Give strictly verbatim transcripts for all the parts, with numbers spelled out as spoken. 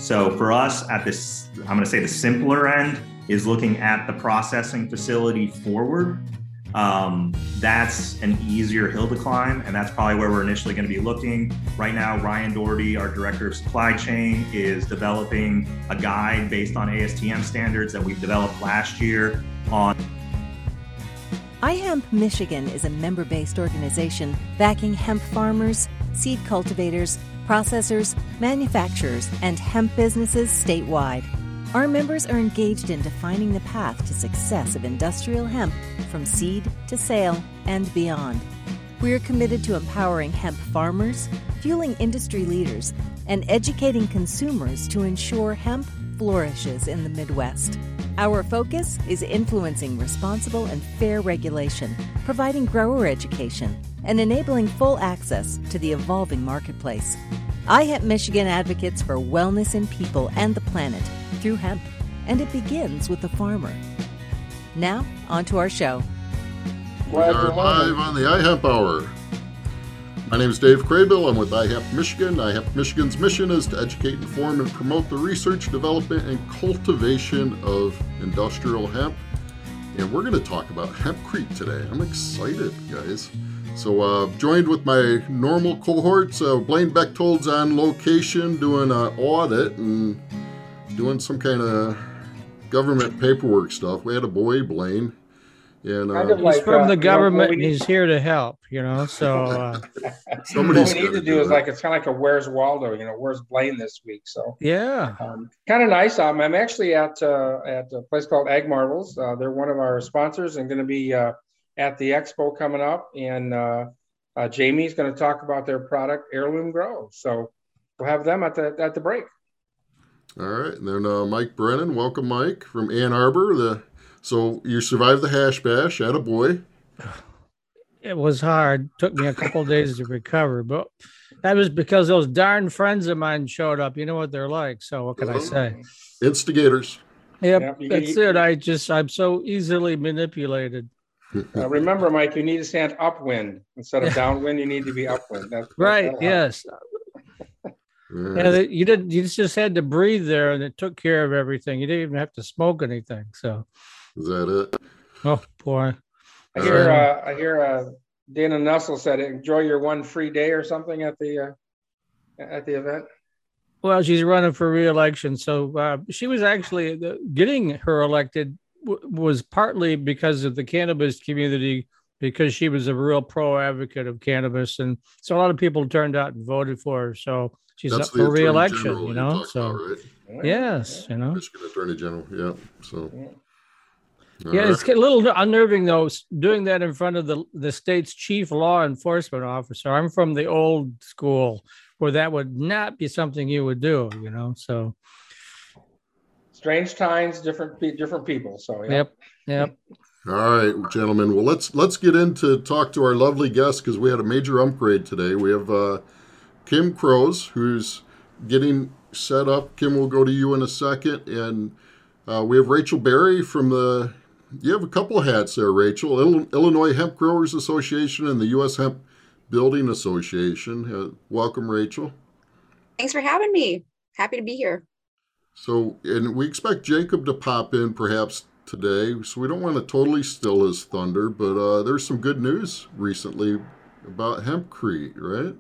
So for us at this, I'm going to say the simpler end is looking at the processing facility forward. Um, that's an easier hill to climb, and that's probably where we're initially going to be looking. Right now, Ryan Doherty, our director of supply chain, is developing a guide based on A S T M standards that we developed last year on. iHemp Michigan is a member-based organization backing hemp farmers, seed cultivators, processors, manufacturers, and hemp businesses statewide. Our members are engaged in defining the path to success of industrial hemp from seed to sale and beyond. We are committed to empowering hemp farmers, fueling industry leaders, and educating consumers to ensure hemp flourishes in the Midwest. Our focus is influencing responsible and fair regulation, providing grower education, and enabling full access to the evolving marketplace. iHemp Michigan advocates for wellness in people and the planet through hemp, and it begins with the farmer. Now, on to our show. We are live on the iHemp Hour. My name is Dave Craybill. I'm with iHemp Michigan. iHemp Michigan's mission is to educate, inform, and promote the research, development, and cultivation of industrial hemp. And we're going to talk about hempcrete today. I'm excited, guys. So, uh, joined with my normal cohorts, uh, Blaine Bechtold's on location doing an audit and doing some kind of government paperwork stuff. We had a boy, Blaine. And, uh, kind of he's like, from uh, the government you know, and he's here to help, you know, so. Uh, what we need to do is like, it's kind of like a Where's Waldo, you know, where's Blaine this week? So yeah, um, kind of nice. Um, I'm actually at uh, at a place called Ag Marvels. Uh, they're one of our sponsors and going to be uh, at the expo coming up. And uh, uh, Jamie's going to talk about their product, Heirloom Grow. So we'll have them at the at the break. All right. And then uh, Mike Brennan. Welcome, Mike, from Ann Arbor. The So you survived the hash bash, attaboy. it was hard. Took me a couple of days to recover, but that was because those darn friends of mine showed up. You know what they're like. So what can I say? Instigators. Yep, Yep, you- that's you- it. I just, I'm so easily manipulated. Uh, remember, Mike, you need to stand upwind instead of downwind. You need to be upwind. That's, that's Right, that'll help. yes. Yeah, they- you didn't, you just had to breathe there and it took care of everything. You didn't even have to smoke anything. So, Is that it? oh boy. I hear, uh, I hear uh, Dana Nussel said, enjoy your one free day or something at the uh, at the event. Well, she's running for re-election, so uh, she was actually the, getting her elected w- was partly because of the cannabis community, because she was a real pro advocate of cannabis, and so a lot of people turned out and voted for her. So she's That's up the for Attorney re-election, General you you're know. talking So about, right? yes, you know. Michigan Attorney General, yeah. So all Yeah, right. it's a little unnerving though, s- doing that in front of the the state's chief law enforcement officer. I'm from the old school where that would not be something you would do, you know. So Strange times, different pe- different people. So yeah. yep, yep. All right, gentlemen. Well, let's let's get into talk to our lovely guest because we had a major upgrade today. We have uh, Kim Crows, who's getting set up. Kim, will go to you in a second, and uh, we have Rachel Berry from the. You have a couple of hats there, Rachel. Il- Illinois Hemp Growers Association and the U S Hemp Building Association. Uh, welcome, Rachel. Thanks for having me. Happy to be here. So, and we expect Jacob to pop in perhaps today, so we don't want to totally steal his thunder, but uh, there's some good news recently about hempcrete, right?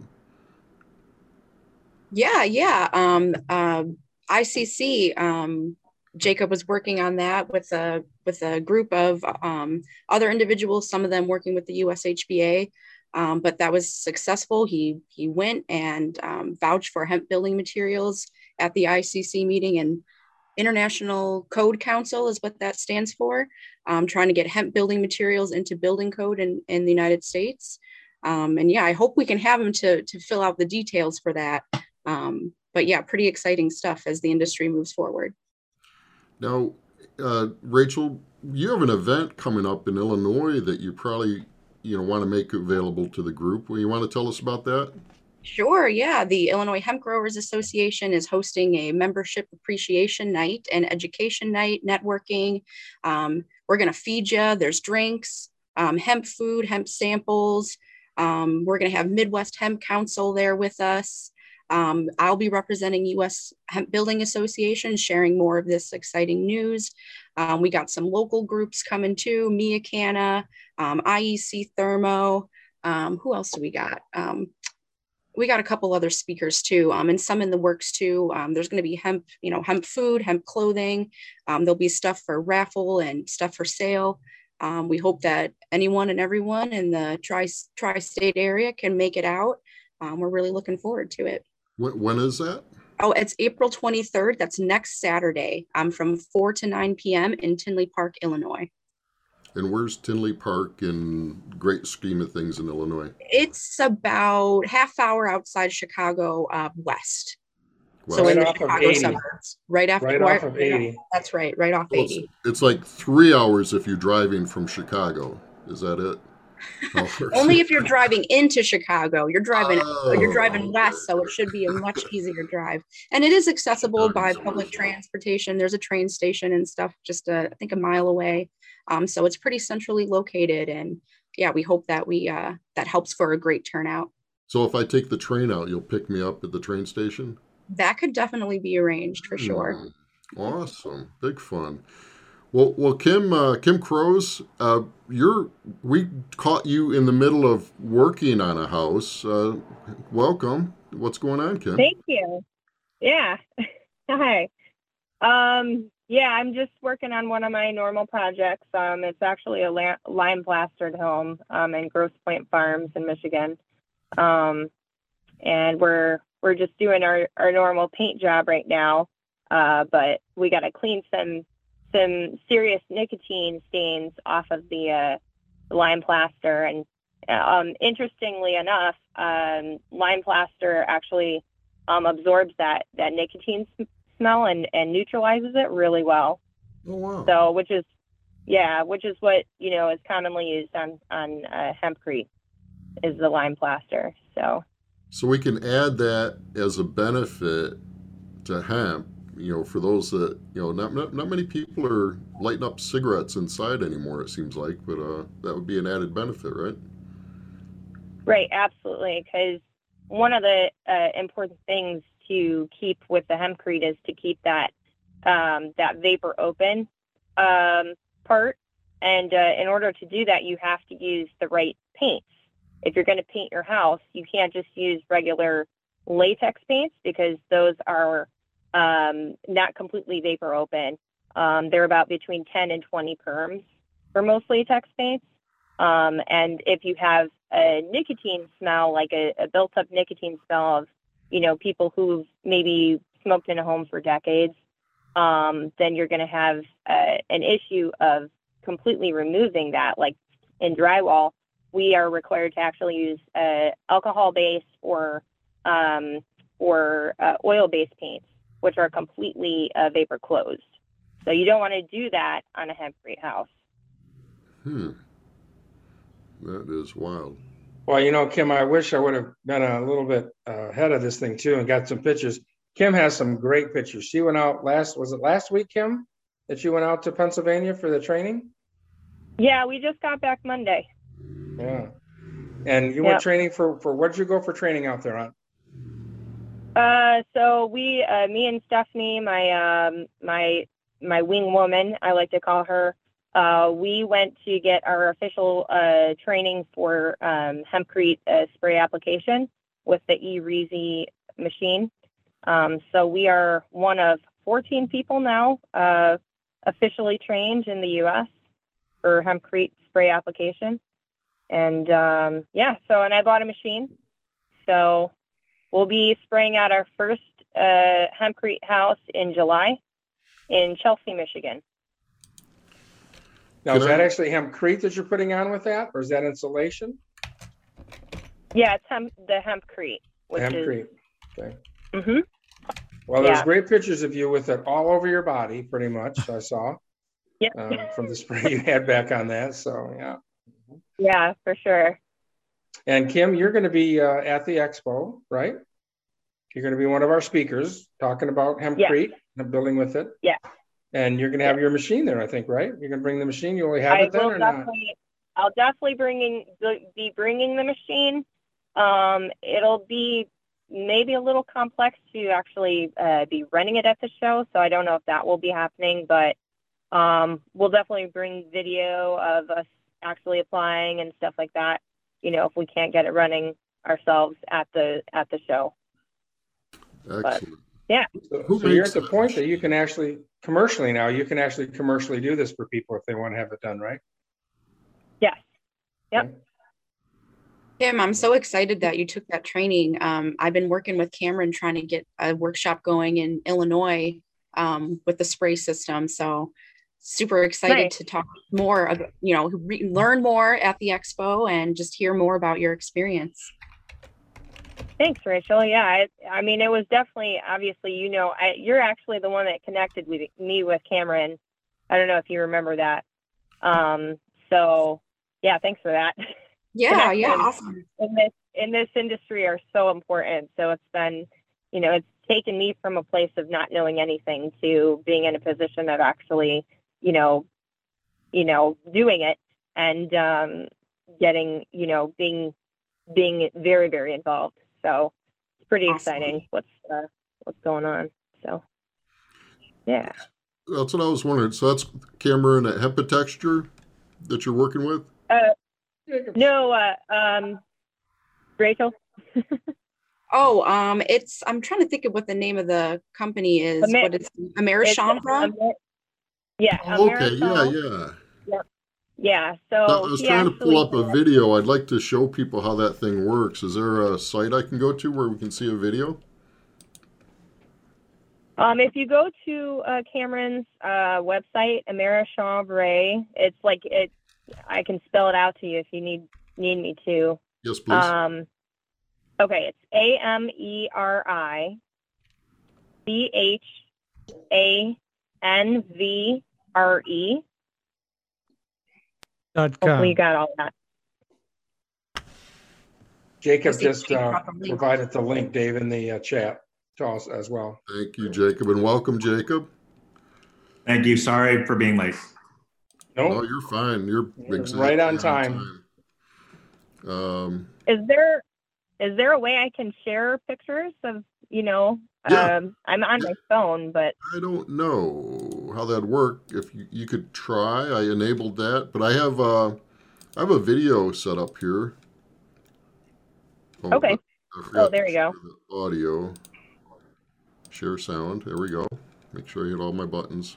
Yeah, yeah. Um, um, I C C, um, Jacob was working on that with a with a group of um, other individuals, some of them working with the U S H B A, um, but that was successful. He he went and um, vouched for hemp building materials at the I C C meeting, and International Code Council is what that stands for, um, trying to get hemp building materials into building code in, in the United States. Um, and yeah, I hope we can have him to, to fill out the details for that. Um, but yeah, pretty exciting stuff as the industry moves forward. Now, uh, Rachel, you have an event coming up in Illinois that you probably you know want to make available to the group. Well, you want to tell us about that? Sure, yeah. The Illinois Hemp Growers Association is hosting a membership appreciation night and education night, networking. Um, we're going to feed you. There's drinks, um, hemp food, hemp samples. Um, we're going to have Midwest Hemp Council there with us. Um, I'll be representing U S Hemp Building Association, sharing more of this exciting news. Um, we got some local groups coming too, Mia Canna, um, I E C Thermo. Um, who else do we got? Um, we got a couple other speakers too, um, and some in the works too. Um, there's going to be hemp, you know, hemp food, hemp clothing. Um, there'll be stuff for raffle and stuff for sale. Um, we hope that anyone and everyone in the tri tri-state area can make it out. Um, we're really looking forward to it. When, when is that? Oh, it's April twenty-third. That's next Saturday. Um, from four to nine p m in Tinley Park, Illinois. And where's Tinley Park in great scheme of things in Illinois? It's about half hour outside Chicago, uh, west. Wow. So Right in the off of Chicago eighty. suburbs, right after Right off of eighty. That's right, right off Well, it's, eighty. it's like three hours if you're driving from Chicago. Is that it? Only if you're driving into Chicago. You're driving Oh, you're driving west, okay. so it should be a much easier drive. And it is accessible by public transportation. There's a train station and stuff just a, I think a mile away. Um, so it's pretty centrally located, and yeah, we hope that we uh, that helps for a great turnout. So if I take the train out, you'll pick me up at the train station? That could definitely be arranged for sure. Mm, awesome. Big fun. Well, well, Kim, uh, Kim Crows, uh, you're, we caught you in the middle of working on a house. Uh, welcome. What's going on, Kim? Thank you. Yeah. Hi. Um, yeah, I'm just working on one of my normal projects. Um, it's actually a la- lime plastered home um, in Grosse Pointe Farms in Michigan. Um, and we're we're just doing our, our normal paint job right now. Uh, but we got to clean some some serious nicotine stains off of the uh, lime plaster. And um, interestingly enough, um, lime plaster actually um, absorbs that that nicotine sm- smell and, and neutralizes it really well. Oh, wow. So, which is, yeah, which is what, you know, is commonly used on, on uh, hempcrete is the lime plaster. So, So we can add that as a benefit to hemp, you know, for those that, you know, not, not, not many people are lighting up cigarettes inside anymore, it seems like, but uh, that would be an added benefit, right? right, absolutely. Because one of the uh, important things to keep with the hempcrete is to keep that um, that vapor open um, part. And uh, in order to do that, you have to use the right paints. If you're going to paint your house, you can't just use regular latex paints because those are um, not completely vapor open. Um, they're about between ten and twenty perms for most latex paints. Um, and if you have a nicotine smell, like a, a built up nicotine smell of, you know, people who've maybe smoked in a home for decades, um, then you're going to have uh, an issue of completely removing that. Like in drywall, we are required to actually use uh, alcohol-based or um, or uh, oil-based paints, which are completely uh, vapor closed. So you don't want to do that on a hempcrete house. Hmm. That is wild. Well, you know, Kim, I wish I would have been a little bit uh, ahead of this thing too and got some pictures. Kim has some great pictures. She went out last, was it last week, Kim, that you went out to Pennsylvania for the training? Yeah, we just got back Monday. Yeah. And you Yep. went training for, for, what'd you go for training out there on? Uh, so we, uh, me and Stephanie, my um, my my wing woman, I like to call her. Uh, we went to get our official uh, training for um, hempcrete uh, spray application with the eReezy machine. Um, so we are one of fourteen people now uh, officially trained in the U S for hempcrete spray application. And um, yeah, so and I bought a machine. So we'll be spraying out our first uh, hempcrete house in July in Chelsea, Michigan. Now, Can is that I- actually hempcrete that you're putting on with that, or is that insulation? Yeah, it's hemp, the hempcrete, which Hempcrete. Okay. is. hmm Well, there's Yeah. great pictures of you with it all over your body, pretty much. I saw Yep. um, from the spray you had back on that. So yeah. Yeah, for sure. And Kim, you're going to be uh, at the expo, right? You're going to be one of our speakers talking about hempcrete and building with it. Yeah. And you're going to have your machine there, I think, right? You're going to bring the machine. You only have I it then, will or not? definitely. I'll definitely bringing be bringing the machine. Um, it'll be maybe a little complex to actually uh, be running it at the show. So I don't know if that will be happening, but um, we'll definitely bring video of us actually applying and stuff like that, you know, if we can't get it running ourselves at the at the show. Excellent. But, yeah. So, so you're at the point that you can actually commercially now, you can actually commercially do this for people if they want to have it done, right? Yes. Yep. Okay. Kim, I'm so excited that you took that training. Um, I've been working with Cameron trying to get a workshop going in Illinois um, with the spray system. So super excited nice. to talk more, about, you know, re- learn more at the expo and just hear more about your experience. Thanks, Rachel. Yeah, I, I mean, it was definitely, obviously, you know, I, you're actually the one that connected with me with Cameron. I don't know if you remember that. Um, so, yeah, thanks for that. Yeah, yeah, awesome. In this in this industry are so important. So it's been, you know, it's taken me from a place of not knowing anything to being in a position of actually, you know, you know, doing it and um, getting, you know, being being very, very involved. So it's pretty awesome. exciting what's uh, what's going on. So yeah. That's what I was wondering. So that's Cameron at Hempatexture that you're working with? Uh, no, uh, um, Rachel. oh, um, it's, I'm trying to think of what the name of the company is. Amer- what is Americhandra? Amer- yeah. Oh, okay. Yeah, yeah. Yep. Yeah. So I was trying to pull up a video. I'd like to show people how that thing works. Is there a site I can go to where we can see a video? Um, if you go to uh, Cameron's uh, website, Americhandra, it's like it. I can spell it out to you if you need need me to. Yes, please. Um, okay, it's A M E R I C H A N V R E. Hopefully you got all that. Jacob just uh, provided the link, Dave, in the uh, chat to us as well. Thank you, Jacob, and welcome, Jacob. Thank you. Sorry for being late. No, nope. you're fine. You're, you're exactly right on time. On time. Um, is there is there a way I can share pictures of, you know, yeah. um, I'm on my phone, but I don't know how that'd work. If you, you could try, I enabled that, but I have uh, I have a video set up here. Oh, okay. Oh, there you go. The audio. Share sound. There we go. Make sure I hit all my buttons.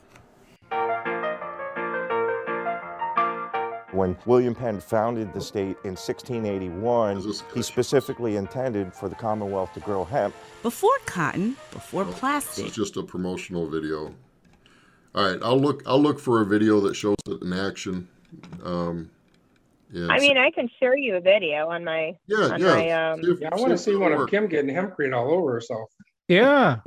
When William Penn founded the state in sixteen eighty-one, he specifically intended for the Commonwealth to grow hemp. Before cotton, before oh, plastic. This is just a promotional video. All right, I'll look. I'll look for a video that shows it in action. Um, yeah, I mean, I can share you a video on my. Yeah, on yeah. My, um, if, yeah I want to see one of Kim getting hempcrete all over herself. Yeah.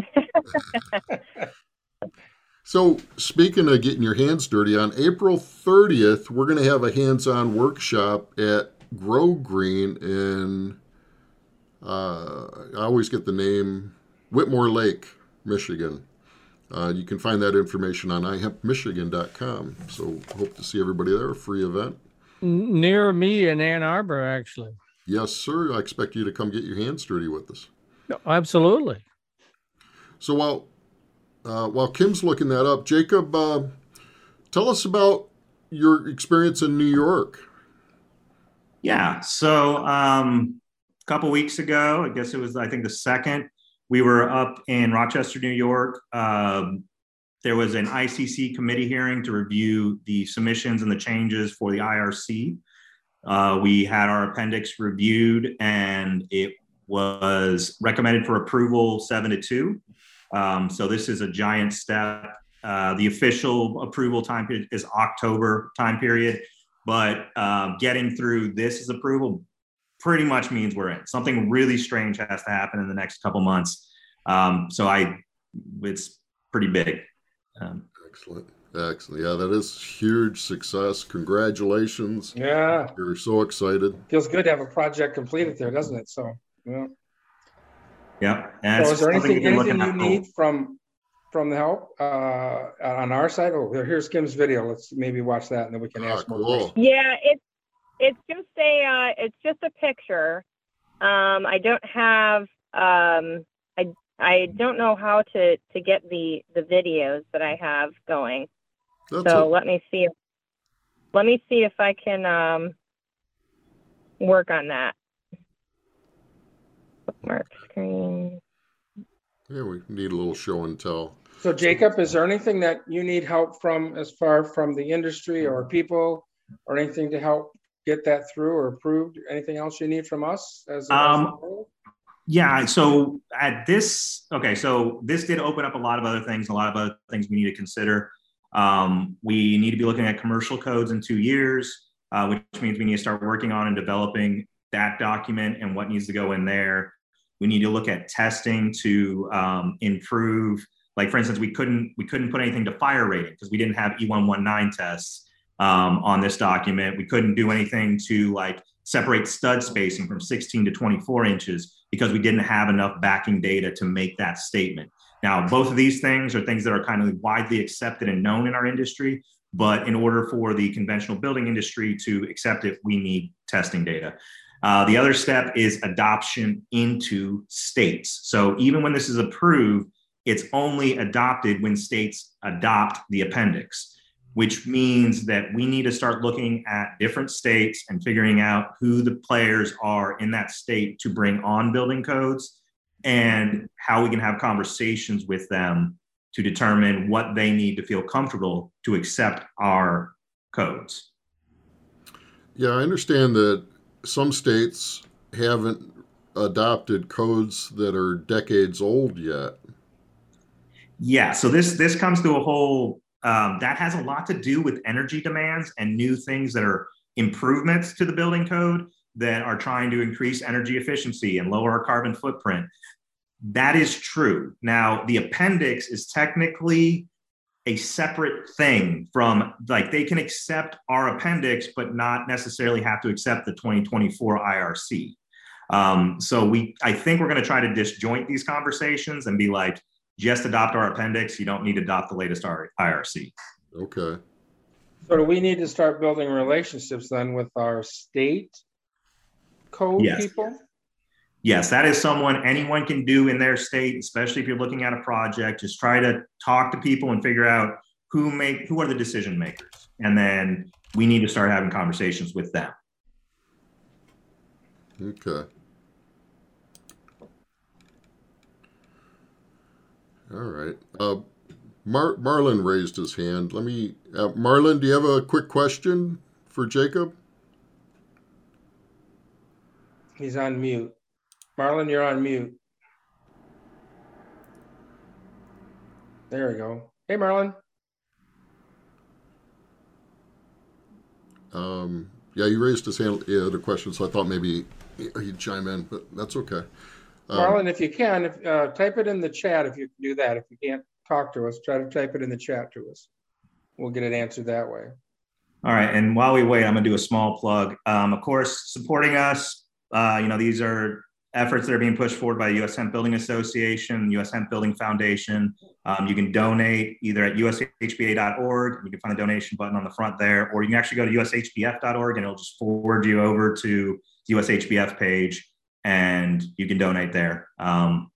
So speaking of getting your hands dirty, on April thirtieth, we're going to have a hands-on workshop at Grow Green in, uh, I always get the name, Whitmore Lake, Michigan. Uh, you can find that information on i hemp michigan dot com. So hope to see everybody there, a free event. Near me in Ann Arbor, actually. Yes, sir. I expect you to come get your hands dirty with us. No, absolutely. So while Uh, while Kim's looking that up, Jacob, uh, tell us about your experience in New York. Yeah, so um, a couple weeks ago, I guess it was, I think the second, we were up in Rochester, New York. Um, there was an I C C committee hearing to review the submissions and the changes for the I R C. Uh, we had our appendix reviewed and it was recommended for approval seven to two. Um, so this is a giant step. Uh, the official approval time period is October time period, but uh, getting through this as approval pretty much means we're in. Something really strange has to happen in the next couple months. Um, so I, it's pretty big. Um, Excellent. Excellent. Yeah, that is huge success. Congratulations. Yeah. We're so excited. Feels good to have a project completed there, doesn't it? So, yeah. Yeah. So is there anything, anything you need from from the help uh, on our side? Oh, here's Kim's video. Let's maybe watch that, and then we can ah, ask more cool. questions. Yeah, it's it's just a uh, it's just a picture. Um, I don't have Um, I I don't know how to to get the the videos that I have going. That's so a- let me see. If, let me see if I can um, work on that. Bookmark screen. Yeah, we need a little show and tell. So Jacob, is there anything that you need help from as far from the industry or people or anything to help get that through or approved? Anything else you need from us as, Um, as a whole? Yeah, so at this, okay, so this did open up a lot of other things, a lot of other things we need to consider. Um, we need to be looking at commercial codes in two years, uh, which means we need to start working on and developing that document and what needs to go in there. We need to look at testing to um, improve. Like for instance, we couldn't we couldn't put anything to fire rating because we didn't have E one one nine tests um, on this document. We couldn't do anything to like separate stud spacing from sixteen to twenty-four inches because we didn't have enough backing data to make that statement. Now, both of these things are things that are kind of widely accepted and known in our industry, but in order for the conventional building industry to accept it, we need testing data. Uh, the other step is adoption into states. So even when this is approved, it's only adopted when states adopt the appendix, which means that we need to start looking at different states and figuring out who the players are in that state to bring on building codes and how we can have conversations with them to determine what they need to feel comfortable to accept our codes. Yeah, I understand that some states haven't adopted codes that are decades old yet. Yeah, so this this comes to a whole, um, that has a lot to do with energy demands and new things that are improvements to the building code that are trying to increase energy efficiency and lower our carbon footprint. That is true. Now, the appendix is technically a separate thing from, like, they can accept our appendix, but not necessarily have to accept the twenty twenty-four I R C. Um, so we, I think we're going to try to disjoint these conversations and be like, just adopt our appendix. You don't need to adopt the latest I R C. Okay. So do we need to start building relationships then with our state code Yes. people? Yes, that is someone anyone can do in their state, especially if you're looking at a project. Just try to talk to people and figure out who make who are the decision makers. And then we need to start having conversations with them. Okay. All right. Uh, Mar- Marlon raised his hand. Let me, uh, Marlon, do you have a quick question for Jacob? He's on mute. Marlon, you're on mute. There we go. Hey, Marlon. Um, yeah, he raised his hand. He had a question, so I thought maybe he'd chime in, but that's okay. Um, Marlon, if you can, if, uh, type it in the chat if you can do that. If you can't talk to us, try to type it in the chat to us. We'll get it answered that way. All right. And while we wait, I'm going to do a small plug. Um, of course, supporting us, uh, you know, these are efforts that are being pushed forward by the U S Hemp Building Association, U S Hemp Building Foundation. Um, you can donate either at U S H B A dot org. You can find a donation button on the front there, or you can actually go to U S H B F dot org and it'll just forward you over to the U S H B F page and you can donate there. Um,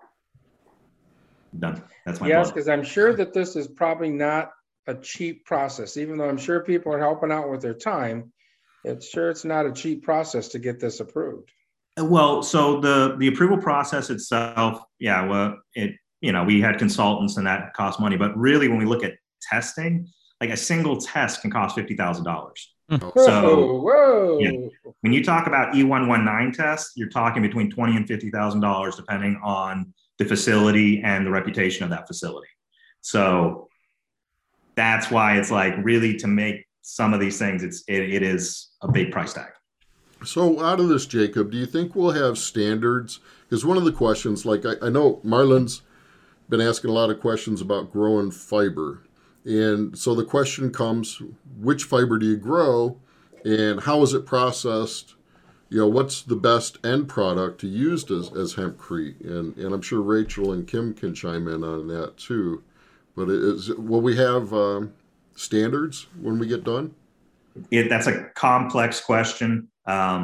done. That's my Yes, plug. because I'm sure that this is probably not a cheap process, even though I'm sure people are helping out with their time. It's sure it's not a cheap process to get this approved. Well, so the the approval process itself, yeah, well, it you know we had consultants and that cost money, but really when we look at testing, like a single test can cost fifty thousand dollars. Whoa, So whoa. yeah, when you talk about E one one nine tests, you're talking between twenty and fifty thousand dollars, depending on the facility and the reputation of that facility. So that's why it's like really to make some of these things, it's it, it is a big price tag. So out of this, Jacob, do you think we'll have standards? Because one of the questions, like I, I know Marlon's been asking a lot of questions about growing fiber. And so the question comes, which fiber do you grow and how is it processed? You know, what's the best end product to use as, as hempcrete? And, and I'm sure Rachel and Kim can chime in on that too. But is, will we have um, standards when we get done? It, that's a complex question. Um,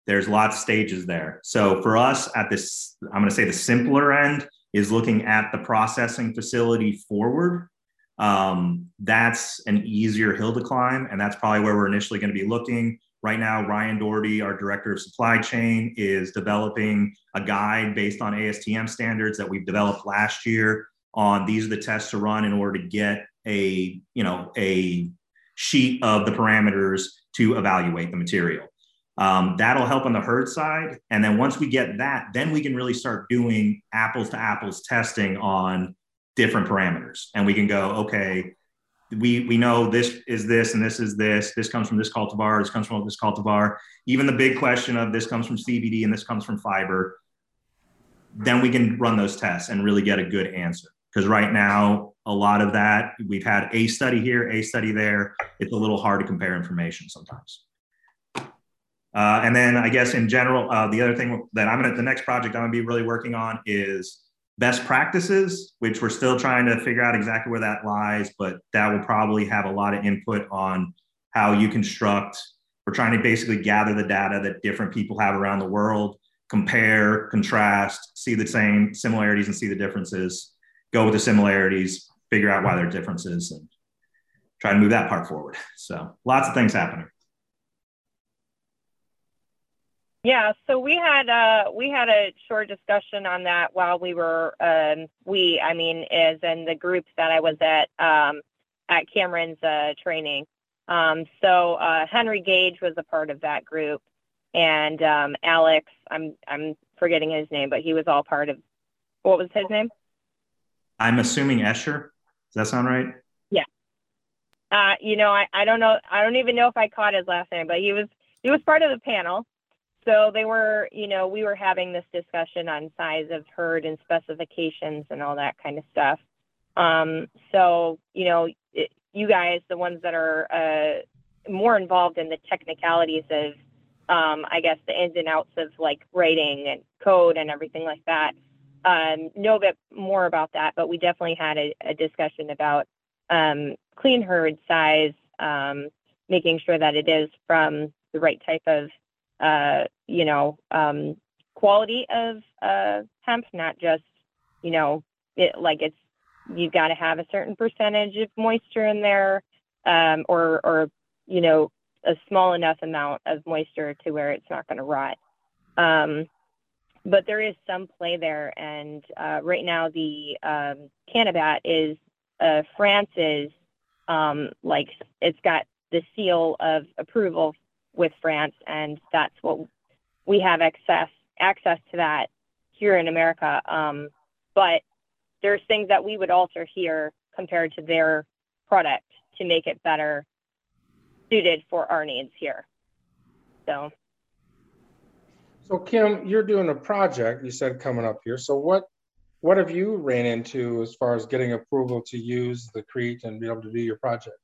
There's lots of stages there. So for us at this, I'm going to say the simpler end is looking at the processing facility forward. Um, that's an easier hill to climb. And that's probably where we're initially going to be looking. Right now, Ryan Doherty, our director of supply chain, is developing a guide based on A S T M standards that we've developed last year on these are the tests to run in order to get a, you know, a sheet of the parameters to evaluate the material. Um, that'll help on the herd side. And then once we get that, then we can really start doing apples to apples testing on different parameters. And we can go, okay, we, we know this is this, and this is this, this comes from this cultivar, this comes from this cultivar. Even the big question of this comes from C B D and this comes from fiber. Then we can run those tests and really get a good answer. Because right now, a lot of that, we've had a study here, a study there. It's a little hard to compare information sometimes. Uh, and then I guess in general, uh, the other thing that I'm gonna, the next project I'm gonna be really working on is best practices, which we're still trying to figure out exactly where that lies, but that will probably have a lot of input on how you construct. We're trying to basically gather the data that different people have around the world, compare, contrast, see the same similarities and see the differences, go with the similarities, figure out why there are differences, and try to move that part forward. So lots of things happening. Yeah, so we had uh we had a short discussion on that while we were um we I mean as in the groups that I was at um at Cameron's uh training. Um so uh Henry Gage was a part of that group, and um Alex, I'm I'm forgetting his name, but he was all part of, what was his name? I'm assuming Escher. Does that sound right? Yeah. Uh you know, I, I don't know I don't even know if I caught his last name, but he was he was part of the panel. So they were, you know, we were having this discussion on size of herd and specifications and all that kind of stuff. Um, so, you know, it, you guys, the ones that are uh, more involved in the technicalities of, um, I guess, the ins and outs of like writing and code and everything like that, um, know a bit more about that. But we definitely had a, a discussion about um, clean herd size, um, making sure that it is from the right type of uh, you know, um, quality of uh, hemp, not just, you know, it, like it's, you've got to have a certain percentage of moisture in there, um, or, or, you know, a small enough amount of moisture to where it's not going to rot. Um, but there is some play there. And uh, right now the um, Cannabat is uh, France's, um, like it's got the seal of approval with France, and that's what we have access access to that here in America. Um, but there's things that we would alter here compared to their product to make it better suited for our needs here. So, so Kim, you're doing a project you said coming up here. So what what have you ran into as far as getting approval to use the Crete and be able to do your project?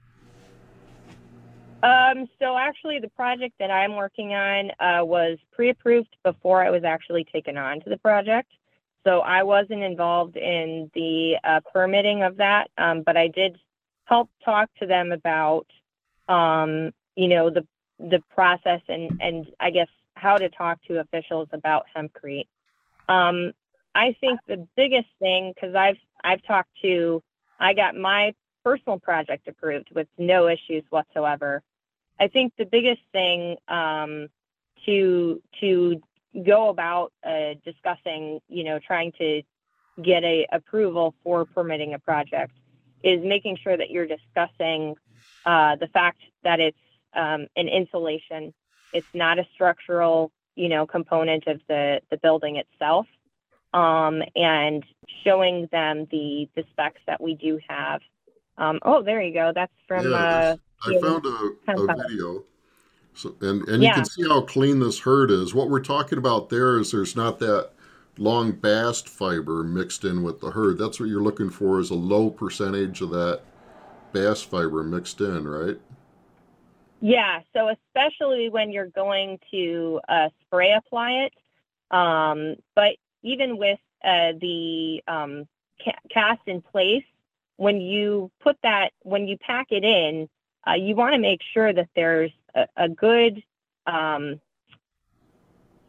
Um, so actually the project that I'm working on uh, was pre-approved before I was actually taken on to the project. So I wasn't involved in the uh, permitting of that, um, but I did help talk to them about, um, you know, the the process and, and I guess how to talk to officials about hempcrete. Um, I think the biggest thing, because I've, I've talked to, I got my personal project approved with no issues whatsoever. I think the biggest thing um, to to go about uh, discussing, you know, trying to get a approval for permitting a project is making sure that you're discussing uh, the fact that it's um, an insulation. It's not a structural, you know, component of the the building itself, um, and showing them the the specs that we do have. Um, oh, there you go. That's from. Yeah, uh, I found a, a video, so, and and you yeah. can see how clean this herd is. What we're talking about there is there's not that long bast fiber mixed in with the herd. That's what you're looking for, is a low percentage of that bast fiber mixed in, right? Yeah. So especially when you're going to uh, spray apply it, um, but even with uh, the um, ca- cast in place, when you put that, when you pack it in, uh, you want to make sure that there's a, a good, um,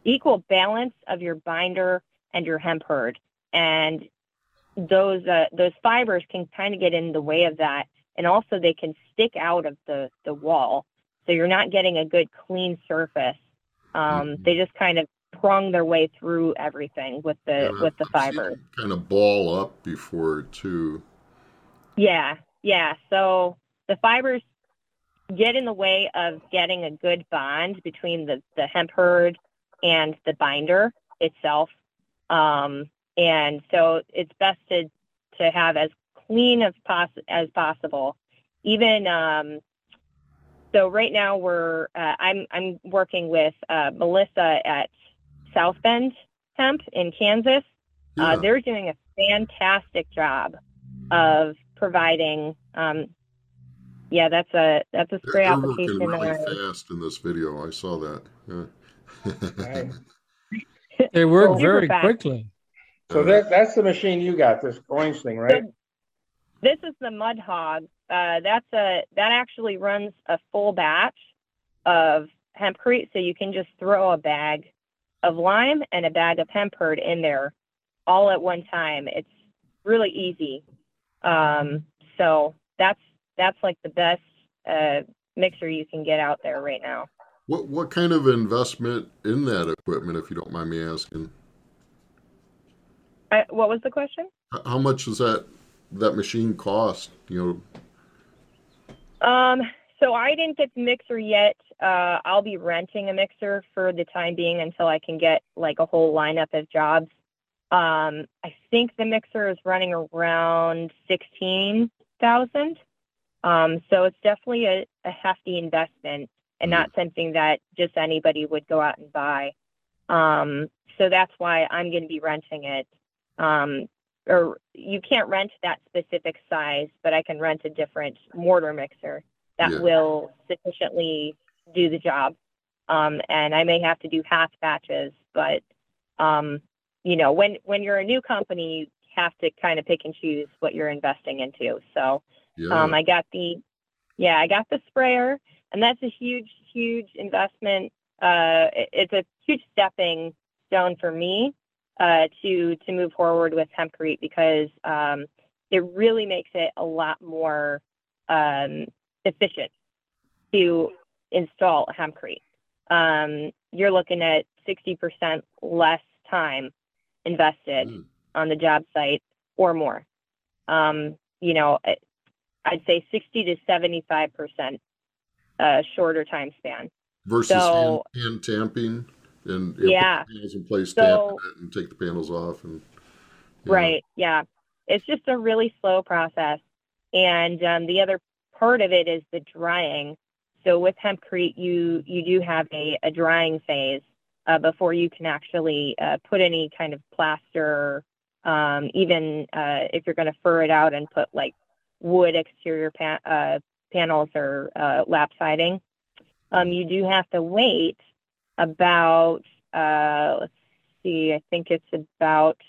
equal balance of your binder and your hemp hurd. And those uh, those fibers can kind of get in the way of that. And also they can stick out of the, the wall. So you're not getting a good clean surface. Um, mm-hmm. They just kind of prong their way through everything with the yeah, with the fibers. Kind of ball up before too. Yeah, yeah. So the fibers get in the way of getting a good bond between the, the hemp hurd and the binder itself. Um, and so it's best to, to have as clean as, poss- as possible. Even, um, so right now we're, uh, I'm, I'm working with uh, Melissa at South Bend Hemp in Kansas. Yeah. Uh, they're doing a fantastic job of providing, um, yeah, that's a that's a spray they're, they're application. Working really uh, fast in this video. I saw that. Yeah. They work Super very fast. quickly. So that that's the machine you got, this orange thing, right? So this is the Mud Hog. Uh, that's a that actually runs a full batch of hempcrete, so you can just throw a bag of lime and a bag of hemp hurd in there all at one time. It's really easy. Um, so that's that's like the best uh, mixer you can get out there right now. What what kind of investment in that equipment, if you don't mind me asking? Uh, what was the question? How much does that that machine cost? You know. Um. So I didn't get the mixer yet. Uh, I'll be renting a mixer for the time being until I can get like a whole lineup of jobs. Um, I think the mixer is running around sixteen thousand. Um, so it's definitely a, a hefty investment and not something that just anybody would go out and buy. Um, so that's why I'm going to be renting it. Um, or you can't rent that specific size, but I can rent a different mortar mixer that yeah. will sufficiently do the job. Um, and I may have to do half batches, but, um, you know, when, when you're a new company, you have to kind of pick and choose what you're investing into. So, yeah. um, I got the, yeah, I got the sprayer, and that's a huge, huge investment. Uh, it, it's a huge stepping stone for me, uh, to, to move forward with hempcrete, because, um, it really makes it a lot more, um, efficient to install hempcrete. Um, you're looking at sixty percent less time invested mm. on the job site or more. Um, you know, I'd say sixty to seventy-five percent uh, shorter time span. Versus so, hand, hand tamping and yeah. put the panels in place, so, tamp it and take the panels off. And Right, know. yeah. It's just a really slow process. And um, the other part of it is the drying. So with hempcrete, you you do have a, a drying phase uh, before you can actually uh, put any kind of plaster, um, even uh, if you're going to fur it out and put like wood exterior pa- uh, panels or uh, lap siding. Um, you do have to wait about, uh, let's see, I think it's about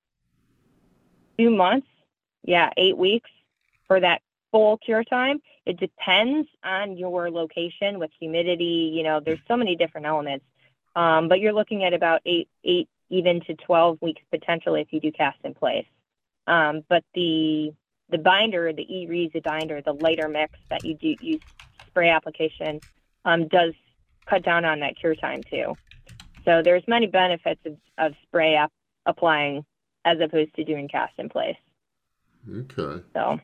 two months. Yeah, eight weeks for that full cure time. It depends on your location with humidity. You know, there's so many different elements, um, but you're looking at about eight, eight, even to twelve weeks potentially if you do cast in place. Um, but the the binder, the E-Reza binder, the lighter mix that you do use spray application, um, does cut down on that cure time too. So there's many benefits of, of spray ap- applying as opposed to doing cast in place. Okay. So.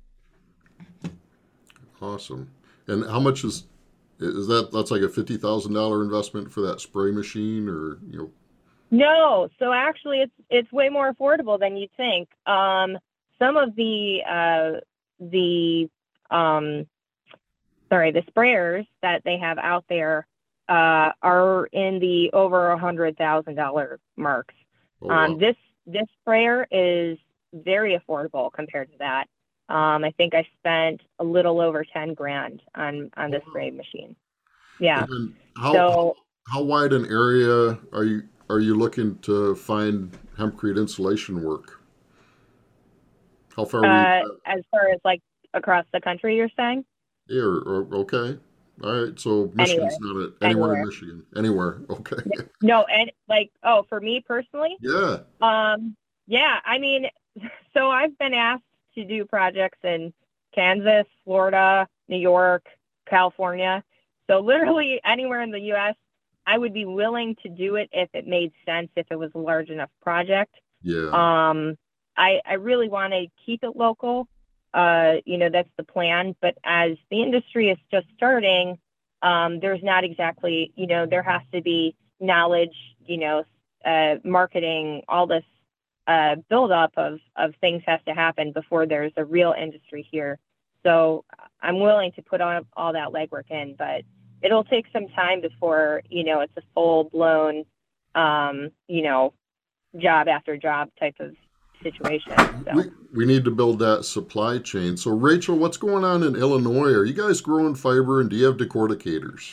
Awesome. And how much is is that? That's like a fifty thousand dollar investment for that spray machine, or you know? No. So actually, it's it's way more affordable than you'd think. Um, some of the uh, the um, sorry, the sprayers that they have out there uh, are in the over a hundred thousand dollar marks. Oh, wow. Um, this this sprayer is very affordable compared to that. Um, I think I spent a little over ten grand on, on the spray machine. Yeah. And how, so, how how wide an area are you are you looking to find hempcrete insulation work? How far? Uh, you, as far as like across the country, you're saying? Yeah. Or, or, okay. All right. So Michigan's Anywhere. not a, anywhere, Anywhere. in Michigan. Anywhere. Okay. No, and like, oh, for me personally, Yeah. um, yeah, I mean, so I've been asked to do projects in Kansas, Florida, New York, California. So literally anywhere in the U S, I would be willing to do it if it made sense, if it was a large enough project. Yeah. Um, I, I really want to keep it local. Uh, you know, that's the plan. But as the industry is just starting, um, there's not exactly, you know, there has to be knowledge, you know, uh, marketing, all this uh, buildup of, of things has to happen before there's a real industry here. So I'm willing to put on all that legwork in, but it'll take some time before, you know, it's a full blown, um, you know, job after job type of situation. So. We, we need to build that supply chain. So Rachel, what's going on in Illinois? Are you guys growing fiber and do you have decorticators?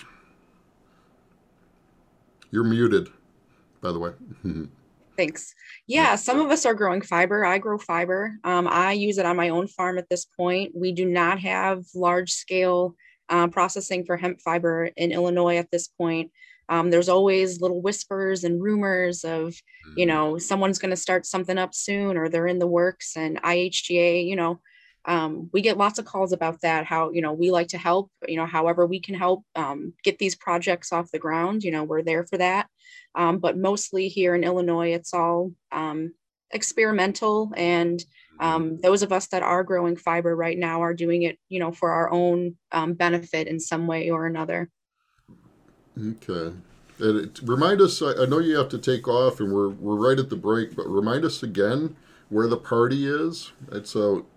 You're muted, by the way. Thanks. Yeah, some of us are growing fiber. I grow fiber. Um, I use it on my own farm at this point. We do not have large scale uh, processing for hemp fiber in Illinois at this point. Um, there's always little whispers and rumors of, you know, someone's going to start something up soon or they're in the works. And I H G A, you know, um, we get lots of calls about that, how, you know, we like to help, you know, however we can help um, get these projects off the ground. You know, we're there for that. Um, but mostly here in Illinois, it's all um, experimental. And um, those of us that are growing fiber right now are doing it, you know, for our own um, benefit in some way or another. Okay. And it, remind us, I, I know you have to take off and we're we're right at the break, but remind us again where the party is. It's so.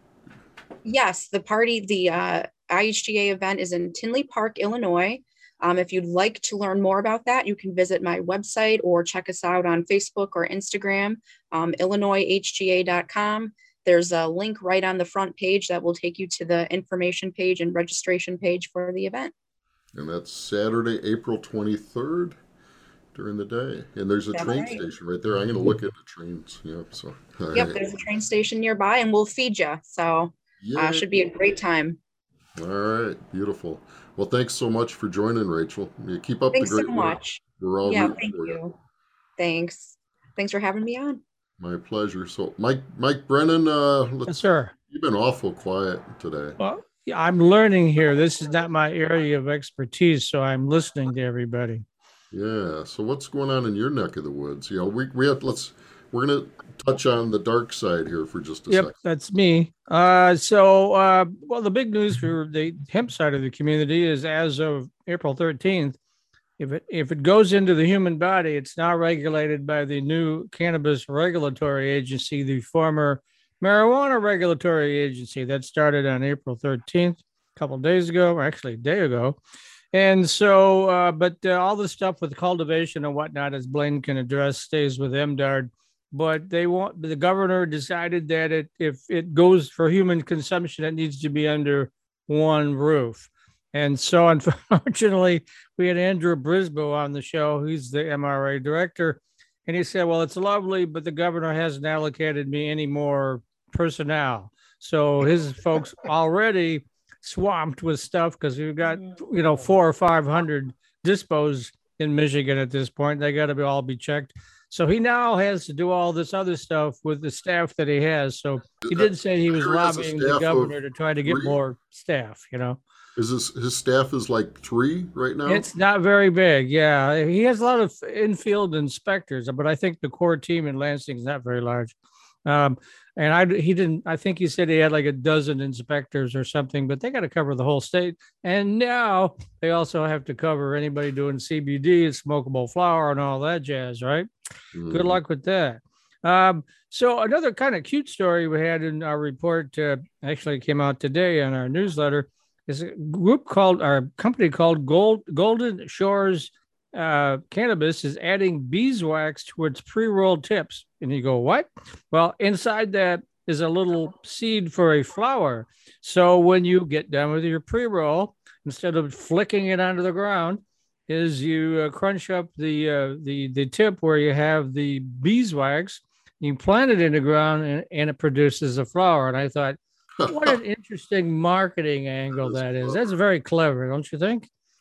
Yes, the party, the uh, I H G A event is in Tinley Park, Illinois. Um, if you'd like to learn more about that, you can visit my website or check us out on Facebook or Instagram, um, illinois h g a dot com. There's a link right on the front page that will take you to the information page and registration page for the event. And that's Saturday, April twenty-third during the day. And there's a That's train right. station right there. I'm going to look at the trains. Yep. So, all Yep, right. there's a train station nearby and we'll feed you. So uh, Yay. should be a great time. All right. Beautiful. Well, thanks so much for joining, Rachel. You keep up Thanks the great so work. much. We're all Yeah, rooting thank for you. Thanks. Thanks for having me on. My pleasure. So, Mike, Mike Brennan, uh, let's, Yes, sir. You've been awful quiet today. Well, yeah, I'm learning here. This is not my area of expertise, so I'm listening to everybody. Yeah. So, what's going on in your neck of the woods? You know, we we have let's we're gonna touch on the dark side here for just a Yep, second. that's me. Uh, so, uh, well, the big news for the hemp side of the community is as of April thirteenth, if it if it goes into the human body, it's now regulated by the new Cannabis Regulatory Agency, the former Marijuana Regulatory Agency that started on April thirteenth, a couple of days ago, or actually a day ago. And so, uh, but uh, all the stuff with cultivation and whatnot, as Blaine can address, stays with M D A R D. But they want the governor decided that it if it goes for human consumption, it needs to be under one roof. And so, unfortunately, we had Andrew Brisboe on the show. He's the M R A director. And he said, well, it's lovely, but the governor hasn't allocated me any more personnel. So his folks already swamped with stuff because we've got, you know, four or five hundred dispos in Michigan at this point. They got to be all be checked. So he now has to do all this other stuff with the staff that he has. So he did say he was Sure has a lobbying the staff governor of to try to get three. more staff, you know. Is this his staff is like three right now? It's not very big. Yeah. He has a lot of infield inspectors, but I think the core team in Lansing is not very large. Um, and I, he didn't, I think he said he had like a dozen inspectors or something, but they got to cover the whole state. And now they also have to cover anybody doing C B D and smokable flower and all that jazz, right? Mm. Good luck with that. Um, so another kind of cute story we had in our report, uh, actually came out today on our newsletter, is a group called, our company called Gold, Golden Shores uh, Cannabis is adding beeswax to its pre-rolled tips. And you go, what? Well, inside that is a little seed for a flower. So when you get done with your pre-roll, instead of flicking it onto the ground, is you uh, crunch up the, uh, the, the tip where you have the beeswax, you plant it in the ground and, and it produces a flower. And I thought, what an interesting marketing angle that is. That's very clever, don't you think?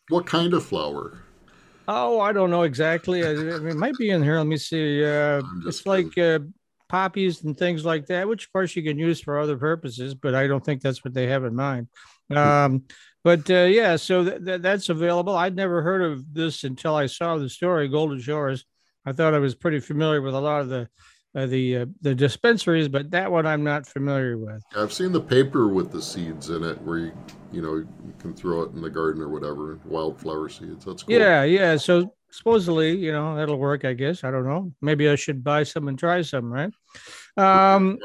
What kind of flower? Oh, I don't know exactly. I, I mean, it might be in here. Let me see. Uh, it's like uh, poppies and things like that, which of course you can use for other purposes, but I don't think that's what they have in mind. Um, but uh, yeah, so th- th- that's available. I'd never heard of this until I saw the story, Golden Shores. I thought I was pretty familiar with a lot of the uh, the uh, the dispensaries, but that one I'm not familiar with. I've seen the paper with the seeds in it, where you you know you can throw it in the garden or whatever, wildflower seeds. That's cool. Yeah, yeah. So supposedly, you know, that'll work. I guess I don't know. Maybe I should buy some and try some, right? Um,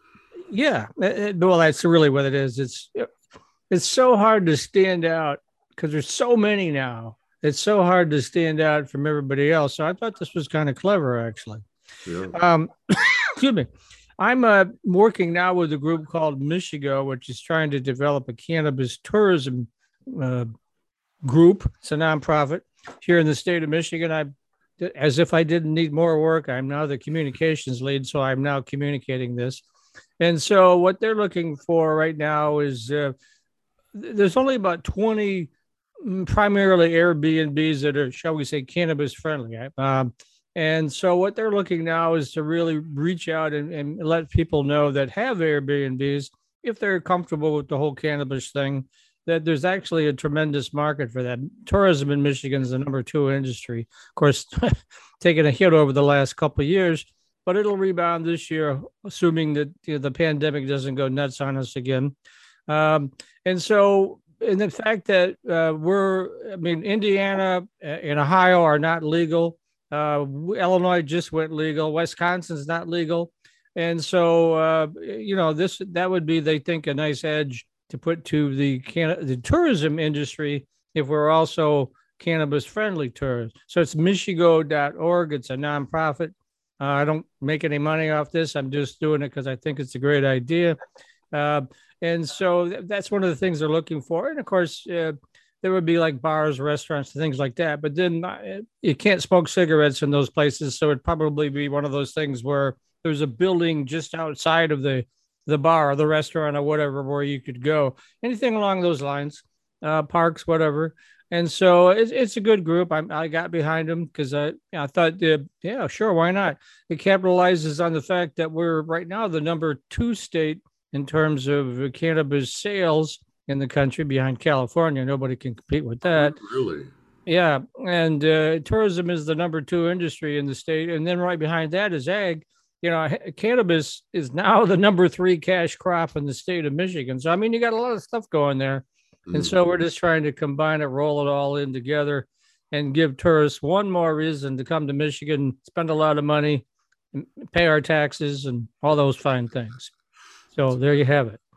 yeah. Well, that's really what it is. It's it's so hard to stand out because there's so many now. It's so hard to stand out from everybody else. So I thought this was kind of clever, actually. Yeah. Um, excuse me. I'm uh, working now with a group called Mishigo, which is trying to develop a cannabis tourism uh, group. It's a nonprofit here in the state of Michigan. I, as if I didn't need more work, I'm now the communications lead, so I'm now communicating this. And so what they're looking for right now is uh, there's only about twenty primarily Airbnbs that are, shall we say, cannabis friendly. Um, And so what they're looking now is to really reach out and, and let people know that have Airbnbs, if they're comfortable with the whole cannabis thing, that there's actually a tremendous market for that. Tourism in Michigan is the number two industry. Of course, taking a hit over the last couple of years, but it'll rebound this year, assuming that you know, the pandemic doesn't go nuts on us again. Um, and so, and the fact that uh, we're, I mean, Indiana and Ohio are not legal. Uh, Illinois just went legal. Wisconsin's not legal. And so, uh, you know, this, that would be, they think, a nice edge to put to the can- the tourism industry if we're also cannabis friendly tourists. So it's Mishigo dot org. It's a nonprofit. Uh, I don't make any money off this. I'm just doing it because I think it's a great idea. Uh, and so th- that's one of the things they're looking for. And of course, uh, there would be like bars, restaurants, and things like that. But then uh, you can't smoke cigarettes in those places. So it'd probably be one of those things where there's a building just outside of the, the bar or the restaurant or whatever where you could go. Anything along those lines, uh, parks, whatever. And so it's, it's a good group. I, I got behind them because I, I thought, uh, yeah, sure, why not? It capitalizes on the fact that we're right now the number two state in terms of cannabis sales in the country behind California. Nobody can compete with that. Really? Yeah. And uh, tourism is the number two industry in the state. And then right behind that is ag. You know, cannabis is now the number three cash crop in the state of Michigan. So, I mean, you got a lot of stuff going there. Mm. And so we're just trying to combine it, roll it all in together and give tourists one more reason to come to Michigan, spend a lot of money, pay our taxes and all those fine things. So there you have it.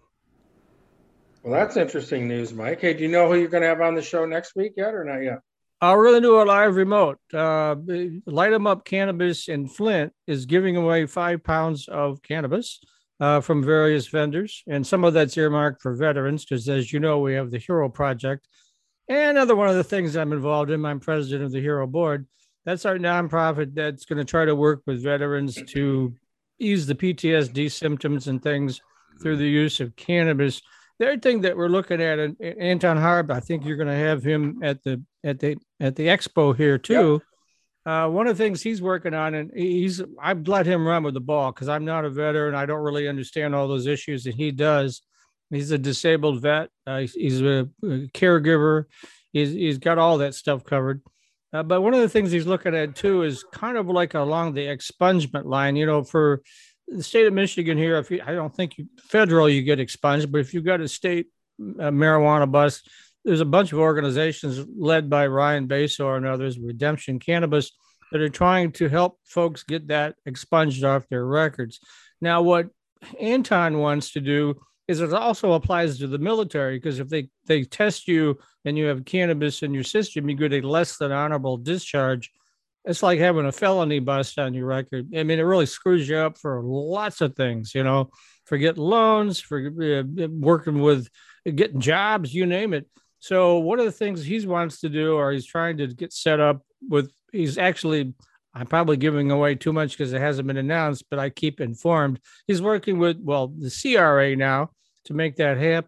Well, that's interesting news, Mike. Hey, do you know who you're going to have on the show next week yet or not yet? Uh, we're going to do a live remote. Uh, Light 'em Up Cannabis in Flint is giving away five pounds of cannabis uh, from various vendors. And some of that's earmarked for veterans because, as you know, we have the Hero Project. And another one of the things I'm involved in, I'm president of the Hero Board. That's our nonprofit that's going to try to work with veterans to ease the P T S D symptoms and things through the use of cannabis. The other thing that we're looking at, and Anton Harb, I think you're going to have him at the at the at the expo here too. Yep. Uh, one of the things he's working on, and he's I've let him run with the ball because I'm not a veteran. I don't really understand all those issues that he does. He's a disabled vet. Uh, he's, he's a, a caregiver. He's he's got all that stuff covered. Uh, but one of the things he's looking at too is kind of like along the expungement line. You know, for the state of Michigan here, if you, I don't think you, federal you get expunged, but if you've got a state uh, marijuana bust, there's a bunch of organizations led by Ryan Basor and others, Redemption Cannabis, that are trying to help folks get that expunged off their records. Now, what Anton wants to do is it also applies to the military, because if they, they test you and you have cannabis in your system, you get a less than honorable discharge. It's like having a felony bust on your record. I mean, it really screws you up for lots of things, you know, for getting loans, for uh, working with, getting jobs, you name it. So one of the things he wants to do, or he's trying to get set up with, he's actually, I'm probably giving away too much because it hasn't been announced, but I keep informed. He's working with, well, the C R A now to make that happen.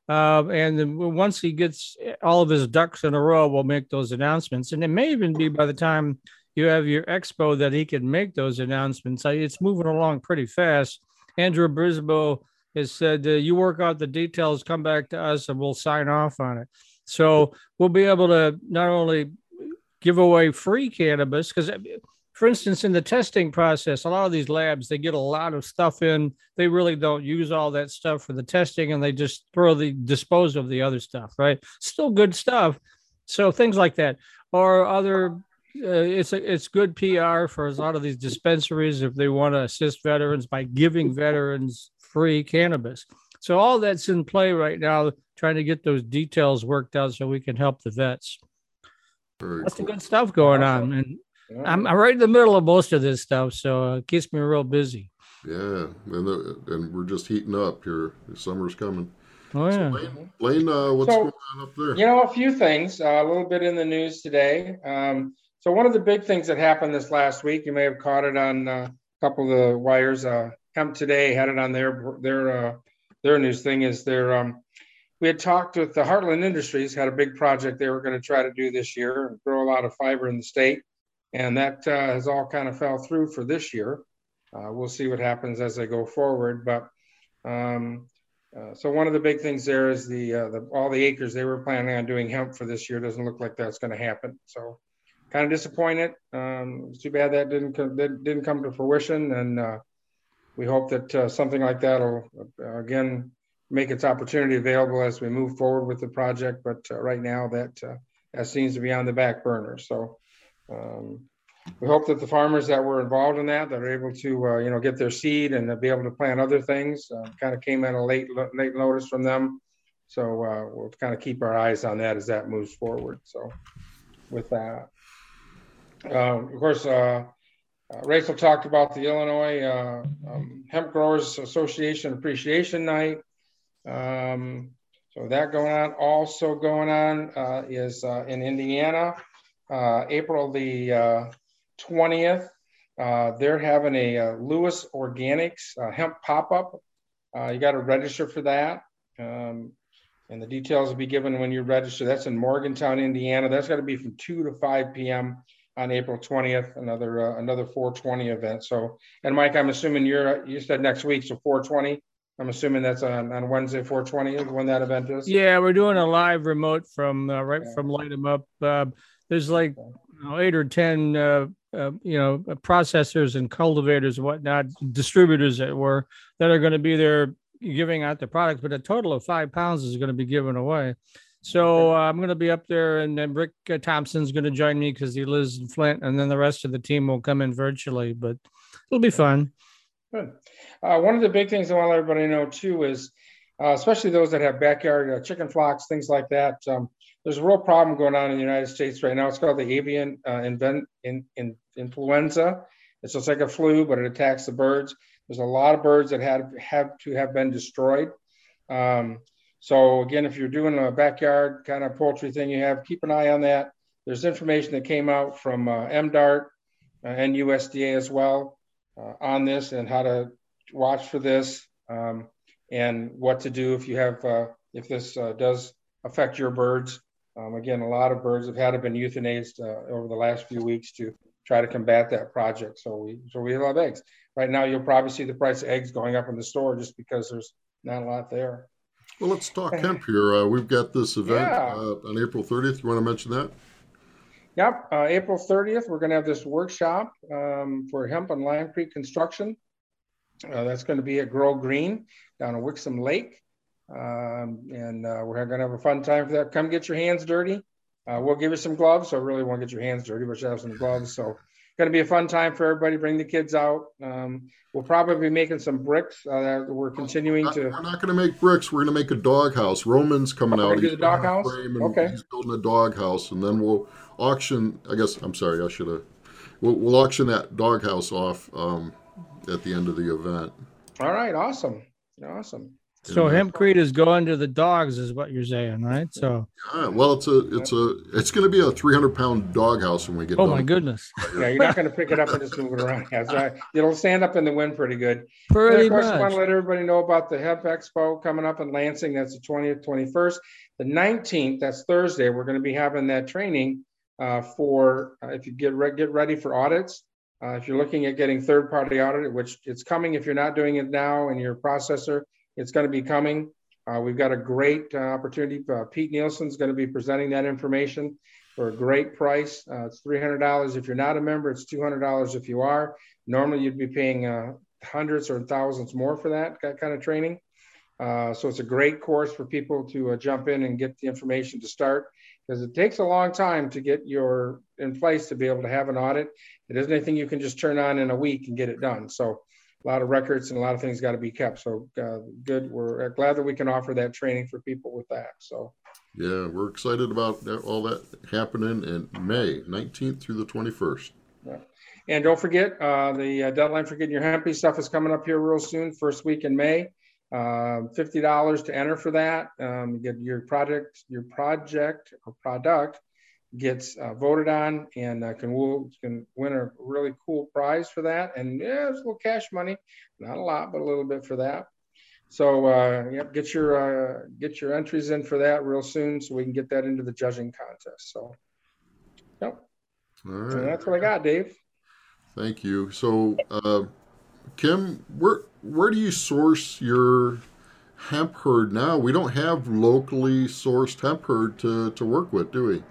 Uh, and then once he gets all of his ducks in a row, we'll make those announcements. And it may even be by the time you have your expo that he can make those announcements. It's moving along pretty fast. Andrew Brisboe has said, uh, you work out the details, come back to us, and we'll sign off on it. So we'll be able to not only give away free cannabis, because, for instance, in the testing process, a lot of these labs, they get a lot of stuff in. They really don't use all that stuff for the testing, and they just throw the dispose of the other stuff, right? Still good stuff. So things like that. Or other, uh, it's a, it's good P R for a lot of these dispensaries if they want to assist veterans by giving veterans free cannabis. So all that's in play right now, trying to get those details worked out so we can help the vets. Very That's cool. the good stuff going on. And I'm, I'm right in the middle of most of this stuff, so it keeps me real busy. Yeah, and, the, and we're just heating up here. The summer's coming. Oh, yeah. So Blaine, Blaine uh, what's So, going on up there? You know, a few things, uh, a little bit in the news today. Um, so one of the big things that happened this last week, you may have caught it on uh, a couple of the wires. Uh, Hemp Today had it on their their uh, their news thing. Is their um, we had talked with the Heartland Industries, had a big project they were going to try to do this year and grow a lot of fiber in the state, and that uh, has all kind of fell through for this year. Uh, we'll see what happens as they go forward, but. Um, Uh, so one of the big things there is the, uh, the all the acres they were planning on doing hemp for this year doesn't look like that's going to happen. So kind of disappointed. Um, it's too bad that didn't come, that didn't come to fruition, and uh, we hope that uh, something like that will uh, again make its opportunity available as we move forward with the project. But uh, right now that uh, that seems to be on the back burner. So um, we hope that the farmers that were involved in that that are able to uh, you know get their seed and be able to plant other things. Uh, kind of came at a late late notice from them, so uh, we'll kind of keep our eyes on that as that moves forward. So with that, um, of course, uh, uh, Rachel talked about the Illinois uh, um, Hemp Growers Association Appreciation Night. Um, so that going on. Also going on uh, is uh, in Indiana, uh, April the uh, twentieth, uh, they're having a uh, Lewis Organics uh, hemp pop-up. Uh, you got to register for that. Um, and the details will be given when you register. That's in Morgantown, Indiana. That's got to be from two to five p.m. on April twentieth, another uh, another four twenty event. So, and Mike, I'm assuming you're, you said next week, so four twenty. I'm assuming that's on, on Wednesday, four twenty is when that event is? Yeah, we're doing a live remote from uh, right yeah. from Light 'em Up. Uh, there's like you know, eight or ten uh, Uh, you know, processors and cultivators and whatnot, distributors that were, that are going to be there giving out the products, but a total of five pounds is going to be given away. So uh, I'm going to be up there, and then Rick uh, Thompson's going to join me because he lives in Flint, and then the rest of the team will come in virtually, but it'll be fun. Good. Uh, one of the big things I want to let everybody know too is, uh, especially those that have backyard uh, chicken flocks, things like that. Um, there's a real problem going on in the United States right now. It's called the avian uh, invent, in, in, influenza. It's just like a flu, but it attacks the birds. There's a lot of birds that have, have to have been destroyed. Um, so again, if you're doing a backyard kind of poultry thing you have, keep an eye on that. There's information that came out from uh, M D A R T uh, and U S D A as well uh, on this and how to watch for this um, and what to do if you have, uh, if this uh, does affect your birds. Um, again, a lot of birds have had to been euthanized uh, over the last few weeks to try to combat that project. So we so we love eggs. Right now, you'll probably see the price of eggs going up in the store just because there's not a lot there. Well, let's talk hemp here. Uh, we've got this event yeah. uh, on April thirtieth. You want to mention that? Yep. Uh, April thirtieth, we're going to have this workshop um, for hemp and Lime Creek construction. Uh, that's going to be at Grow Green down at Wixom Lake. Um, and uh, we're going to have a fun time for that. Come get your hands dirty. Uh, we'll give you some gloves. So really won't get your hands dirty, but you have some gloves. So going to be a fun time for everybody. Bring the kids out. Um, we'll probably be making some bricks. Uh, we're continuing to. We're not going to make bricks. We're going to make a doghouse. Roman's coming oh, out. He's the doghouse. Okay. He's building a doghouse, and then we'll auction. I guess I'm sorry. I should have. We'll, we'll auction that doghouse off um, at the end of the event. All right. Awesome. Awesome. So And, uh, hempcrete is going to the dogs, is what you're saying, right? So, uh, well, it's a it's a it's going to be a three hundred pound doghouse when we get oh done. my goodness. Yeah, you're not going to pick it up and just move it around. Yeah, so it'll stand up in the wind pretty good. And Pretty of course, I want much. to let everybody know about the Hemp Expo coming up in Lansing. That's the twentieth, twenty-first. The nineteenth, that's Thursday, we're going to be having that training uh, for, uh, if you get, re- get ready for audits. Uh, if you're looking at getting third-party audited, which it's coming if you're not doing it now in your processor, it's going to be coming. Uh, we've got a great uh, opportunity. Uh, Pete Nielsen's going to be presenting that information for a great price. Uh, it's three hundred dollars if you're not a member. It's two hundred dollars if you are. Normally, you'd be paying uh, hundreds or thousands more for that, that kind of training. Uh, so it's a great course for people to uh, jump in and get the information to start, because it takes a long time to get your in place to be able to have an audit. It isn't anything you can just turn on in a week and get it done. So a lot of records and a lot of things got to be kept. So uh, good. We're glad that we can offer that training for people with that. So Yeah, we're excited about that, all that happening in May nineteenth through the twenty-first. yeah. And don't forget, uh, the uh, deadline for getting your hempy stuff is coming up here real soon, first week in May. Uh, fifty dollars to enter for that. Um, get your project, your project or product gets uh, voted on, and uh, can, will, can win a really cool prize for that. And yeah, there's a little cash money, not a lot, but a little bit for that. So uh, yep, get your uh, get your entries in for that real soon, so we can get that into the judging contest. So, yep. All right. And that's what I got, Dave. Thank you. So, uh, Kim, where where do you source your hemp herd now? We don't have locally sourced hemp herd to, to work with, do we?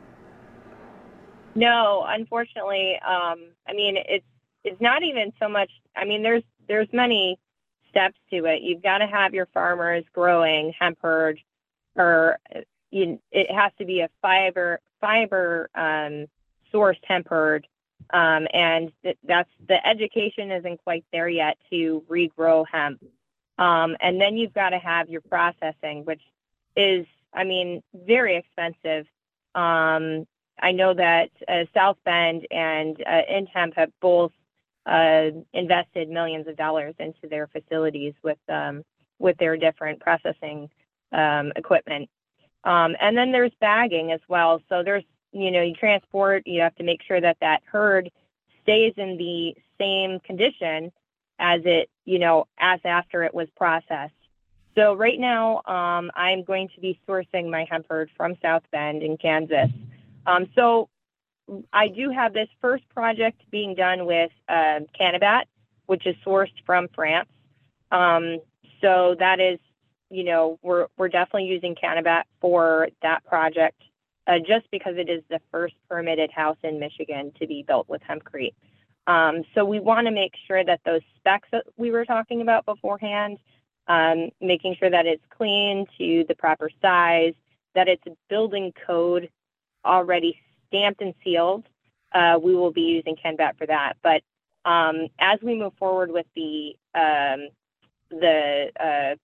No, unfortunately. Um, I mean, it's it's not even so much. I mean, there's there's many steps to it. You've got to have your farmers growing hemp herd, or you, it has to be a fiber fiber um, sourced hemp herd, um, and th- that's the education isn't quite there yet to regrow hemp. Um, and then you've got to have your processing, which is, I mean, very expensive. Um, I know that uh, South Bend and uh, InHemp have both uh, invested millions of dollars into their facilities with um, with their different processing um, equipment. Um, and then there's bagging as well. So there's, you know, you transport, you have to make sure that that herd stays in the same condition as it, you know, as after it was processed. So right now, um, I'm going to be sourcing my hemp herd from South Bend in Kansas. Um, so I do have this first project being done with uh, Cannabat, which is sourced from France. Um, so that is, you know, we're we're definitely using Cannabat for that project, uh, just because it is the first permitted house in Michigan to be built with hempcrete. Um, so we want to make sure that those specs that we were talking about beforehand, um, making sure that it's clean to the proper size, that it's a building code already stamped and sealed, uh, we will be using Cannabat for that. But um, as we move forward with the um, the uh,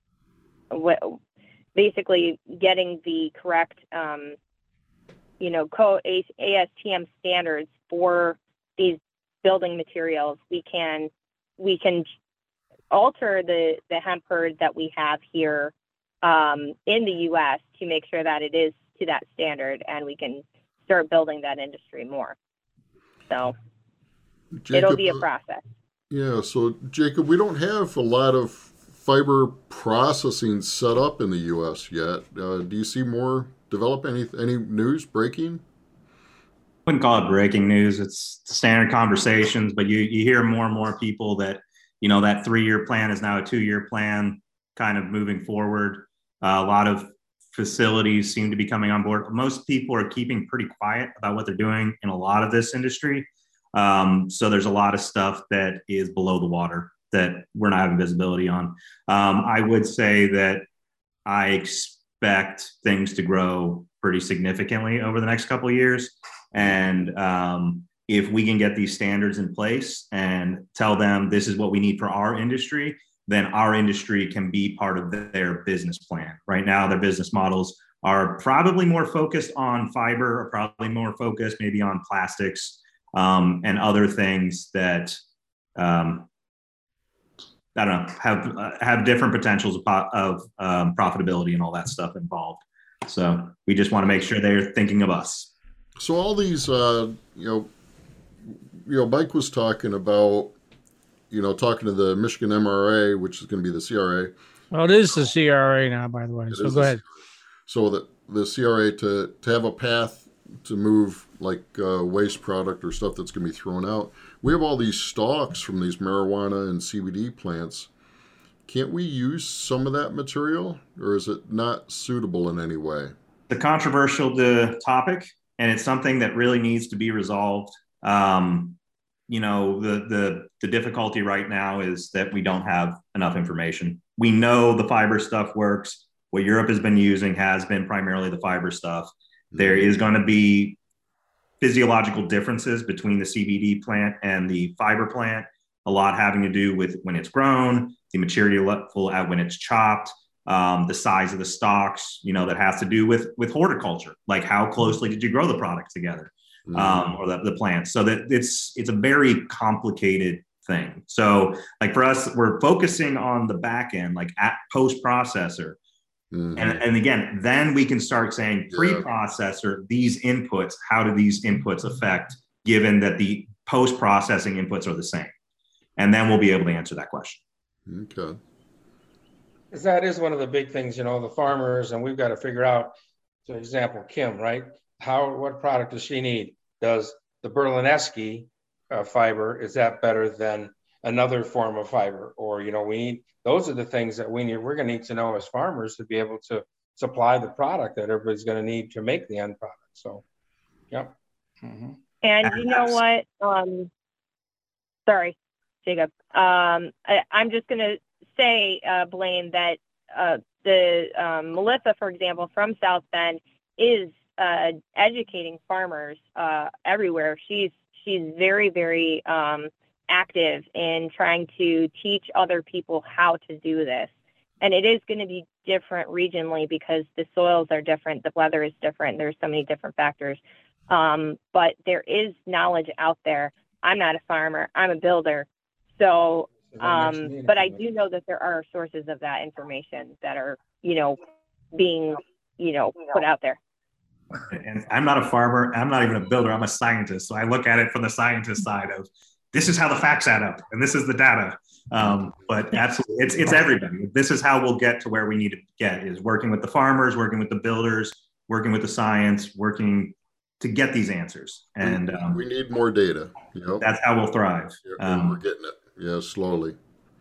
w- basically getting the correct, um, you know, co- A S T M standards for these building materials, we can we can alter the the hemp herd that we have here um, in the U S to make sure that it is to that standard, and we can start building that industry more. So Jacob, it'll be a process. Yeah. So Jacob, we don't have a lot of fiber processing set up in the U S yet. Uh, do you see more develop? Any any news breaking? I wouldn't call it breaking news. It's standard conversations, but you you hear more and more people that, you know, that three-year plan is now a two-year plan, kind of moving forward. Uh, a lot of facilities seem to be coming on board. Most people are keeping pretty quiet about what they're doing in a lot of this industry. Um, so there's a lot of stuff that is below the water that we're not having visibility on. Um, I would say that I expect things to grow pretty significantly over the next couple of years. And um, if we can get these standards in place and tell them this is what we need for our industry, then our industry can be part of their business plan. Right now, their business models are probably more focused on fiber, or probably more focused maybe on plastics um, and other things that um, I don't know, have uh, have different potentials of, of um, profitability and all that stuff involved. So we just want to make sure they're thinking of us. So all these, uh, you know, you know, Mike was talking about, you know, talking to the Michigan M R A, which is going to be the C R A. Well, it is the C R A now, by the way. It So go ahead. So that the C R A to, to have a path to move like uh, waste product or stuff that's going to be thrown out. We have all these stalks from these marijuana and C B D plants. Can't we use some of that material, or is it not suitable in any way? The controversial the topic, and it's something that really needs to be resolved. Um, you know, the the the difficulty right now is that we don't have enough information. We know the fiber stuff works. What Europe has been using has been primarily the fiber stuff. There is going to be physiological differences between the C B D plant and the fiber plant, a lot having to do with when it's grown, the maturity level at when it's chopped, um, the size of the stalks, you know, that has to do with, with horticulture, like how closely did you grow the product together, um, mm-hmm. or the, the plants. So that it's, it's a very complicated thing. So like for us, we're focusing on the back end, like at post-processor. Mm-hmm. And, and again, then we can start saying pre-processor, these inputs, how do these inputs affect, given that the post-processing inputs are the same? And then we'll be able to answer that question. Okay. Because that is one of the big things, you know, the farmers, and we've got to figure out, for example, Kim, right? How, what product does she need? Does the Berlinesky uh, fiber, is that better than another form of fiber? Or, you know, we need, those are the things that we need, we're going to need to know as farmers to be able to supply the product that everybody's going to need to make the end product. So, yeah. Mm-hmm. And you know what? Um, sorry, Jacob. Um, I, I'm just going to say, uh, Blaine, that uh, the um, Melissa, for example, from South Bend is uh, educating farmers uh, everywhere. She's she's very, very um, active in trying to teach other people how to do this. And it is going to be different regionally because the soils are different, the weather is different, there's so many different factors. Um, but there is knowledge out there. I'm not a farmer, I'm a builder. So, um, but I do know that there are sources of that information that are, you know, being, you know, put out there. And I'm not a farmer, I'm not even a builder, I'm a scientist. So I look at it from the scientist side of, this is how the facts add up, and this is the data. Um, but absolutely, it's it's everybody. This is how we'll get to where we need to get, is working with the farmers, working with the builders, working with the science, working to get these answers. And um, we need more data. You know? That's how we'll thrive. Yeah, um, we're getting it. Yeah, slowly.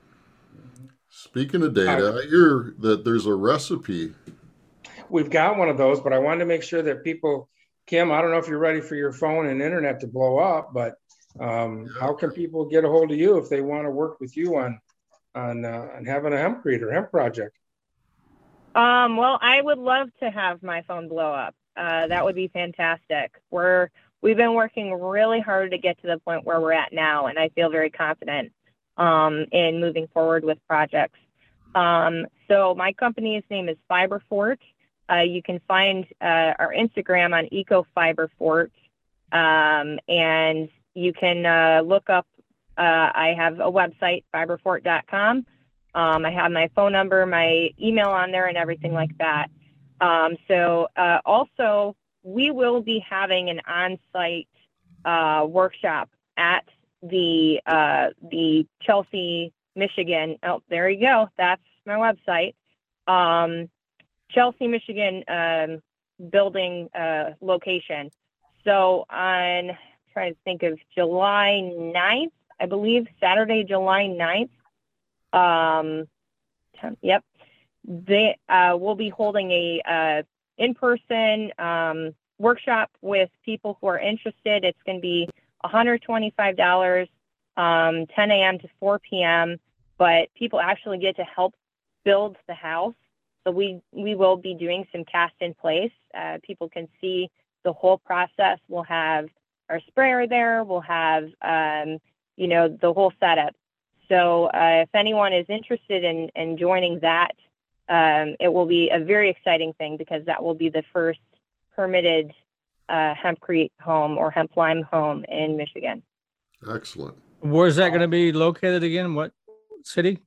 Speaking of data, I hear that there's a recipe. We've got one of those, but I wanted to make sure that people, Kim, I don't know if you're ready for your phone and internet to blow up, but Um, yeah. How can people get a hold of you if they want to work with you on on, uh, on having a hempcrete or hemp project? Um, well, I would love to have my phone blow up. Uh, that would be fantastic. We're we've been working really hard to get to the point where we're at now, and I feel very confident um, in moving forward with projects. Um, so my company's name is FiberFort. Uh, you can find uh, our Instagram on EcoFiberFort, um, and you can uh, look up, uh, I have a website, fiberfort dot com. Um, I have my phone number, my email on there, and everything like that. Um, so uh, also, we will be having an on-site uh, workshop at the uh, the Chelsea, Michigan. Oh, there you go. That's my website. Um, Chelsea, Michigan um, building uh, location. So on... trying to think of July ninth, I believe, Saturday, July ninth. Um, yep. They uh, will be holding a uh, in-person um, workshop with people who are interested. It's going to be one hundred twenty-five dollars, um, ten a.m. to four p.m., but people actually get to help build the house. So we, we will be doing some cast in place. Uh, people can see the whole process. We'll have our sprayer there, we'll have, um, you know, the whole setup. So uh, if anyone is interested in, in joining that, um, it will be a very exciting thing because that will be the first permitted uh, hempcrete home or hemp lime home in Michigan. Excellent. Where's that going to be located again? What city?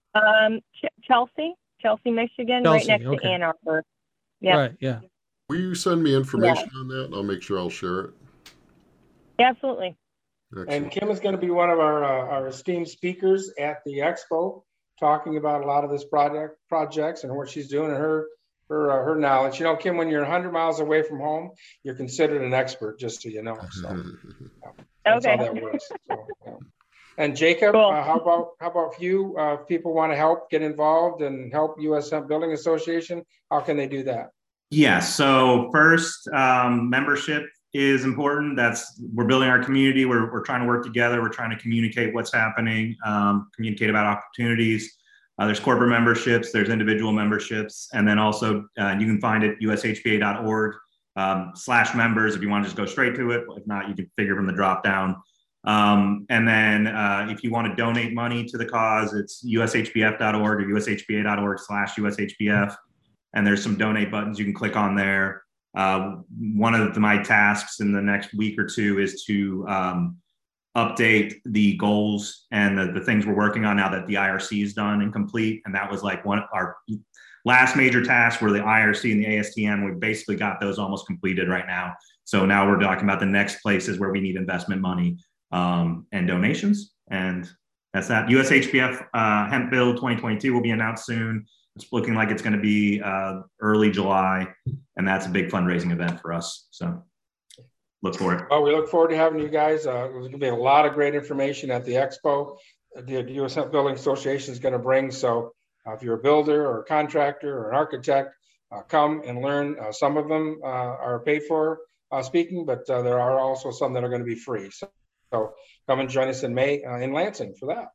Um, Ch- Chelsea, Chelsea, Michigan, right Chelsea, next to okay. Ann Arbor. Yeah, Right, yeah. Will you send me information on that? I'll make sure I'll share it. absolutely. Excellent. And Kim is going to be one of our uh, our esteemed speakers at the expo, talking about a lot of this project projects and what she's doing and her her uh, her knowledge. You know, Kim, when you're one hundred miles away from home, you're considered an expert, just so you know. So yeah, that's Okay. how that works. So, yeah. And Jacob, Cool. uh, how about how about you? Uh, if people want to help get involved and help U S Hemp Building Association, how can they do that? Yeah. So first, um, membership is important. That's we're building our community. We're we're trying to work together. We're trying to communicate what's happening, um, communicate about opportunities. Uh, there's corporate memberships. There's individual memberships, and then also uh, you can find it U S H B A dot org um, slash members if you want to just go straight to it. If not, you can figure from the drop down. Um, and then uh, if you want to donate money to the cause, it's U S H B F dot org or U S H B A dot org slash U S H B F. And there's some donate buttons you can click on there. Uh, one of the, my tasks in the next week or two is to um, update the goals and the, the things we're working on now that the I R C is done and complete. And that was like one of our last major tasks were the I R C and the A S T M. We basically got those almost completed right now. So now we're talking about the next places where we need investment money um, and donations. And that's that. U S H B F uh, Hemp Bill twenty twenty-two will be announced soon. It's looking like it's going to be uh, early July, and that's a big fundraising event for us. So look for it. Well, we look forward to having you guys. Uh, there's going to be a lot of great information at the expo. The U S Hemp Building Association is going to bring. So uh, if you're a builder or a contractor or an architect, uh, come and learn. Uh, some of them uh, are paid for uh, speaking, but uh, there are also some that are going to be free. So, so come and join us in May uh, in Lansing for that.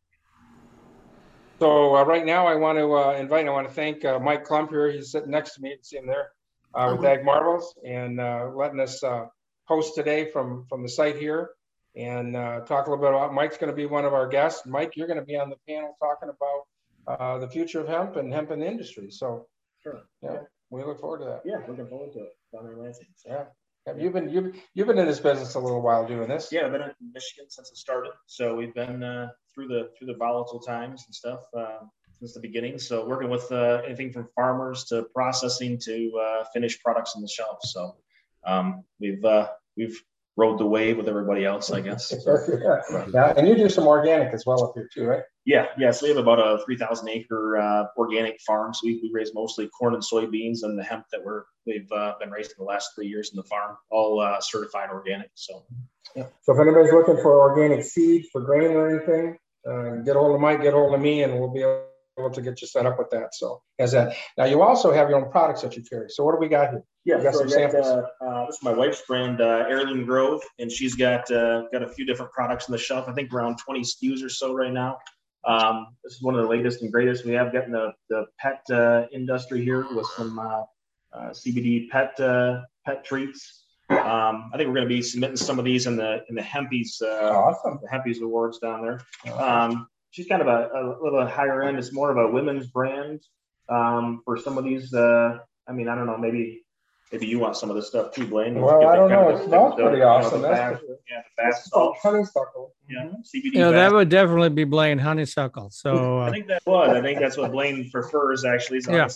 So uh, right now I want to uh, invite, I want to thank uh, Mike Klump here. He's sitting next to me. You can see him there uh, with Ag Marvels and uh, letting us uh, host today from, from the site here and uh, talk a little bit about, Mike's going to be one of our guests. Mike, you're going to be on the panel talking about uh, the future of hemp and hemp in the industry. So sure. Yeah, yeah, we look forward to that. Yeah, looking forward to it down in Lansing. So. Yeah. Have you been you've you've been in this business a little while doing this? Yeah, I've been in Michigan since it started. So we've been uh, through the through the volatile times and stuff uh, since the beginning. So working with uh, anything from farmers to processing to uh, finished products on the shelf. So um, we've uh, we've rode the wave with everybody else, I guess. So, yeah. yeah, and you do some organic as well up here too, right? Yeah, yeah. So we have about a three thousand acre uh, organic farm. So we, we raise mostly corn and soybeans, and the hemp that we're we've uh, been raising the last three years in the farm, all uh, certified organic. So, yeah. So if anybody's looking for organic seed for grain or anything, uh, get a hold of Mike, get a hold of me, and we'll be able to get you set up with that. So as that. Now you also have your own products that you carry. So what do we got here? Yeah, we got so some got, samples. Uh, uh, this is my wife's brand, uh, Heirloom Grove, and she's got uh, got a few different products on the shelf. I think around twenty S K Us or so right now. Um, this is one of the latest and greatest. We have gotten the the pet uh, industry here with some uh, uh, C B D pet uh, pet treats. Um, I think we're going to be submitting some of these in the in the Hempies uh, awesome. the Hempies awards down there. Um, she's kind of a, a little higher end. It's more of a women's brand um, for some of these. Uh, I mean, I don't know, maybe. Maybe you want some of this stuff too, Blaine. Well, I don't know. It smells pretty awesome. The, That's the, yeah, the bath salts. Honeysuckle. Yeah, C B D. Yeah, that bath. would definitely be Blaine honeysuckle. So uh, I think that would. I think that's what Blaine prefers. Actually, is yeah.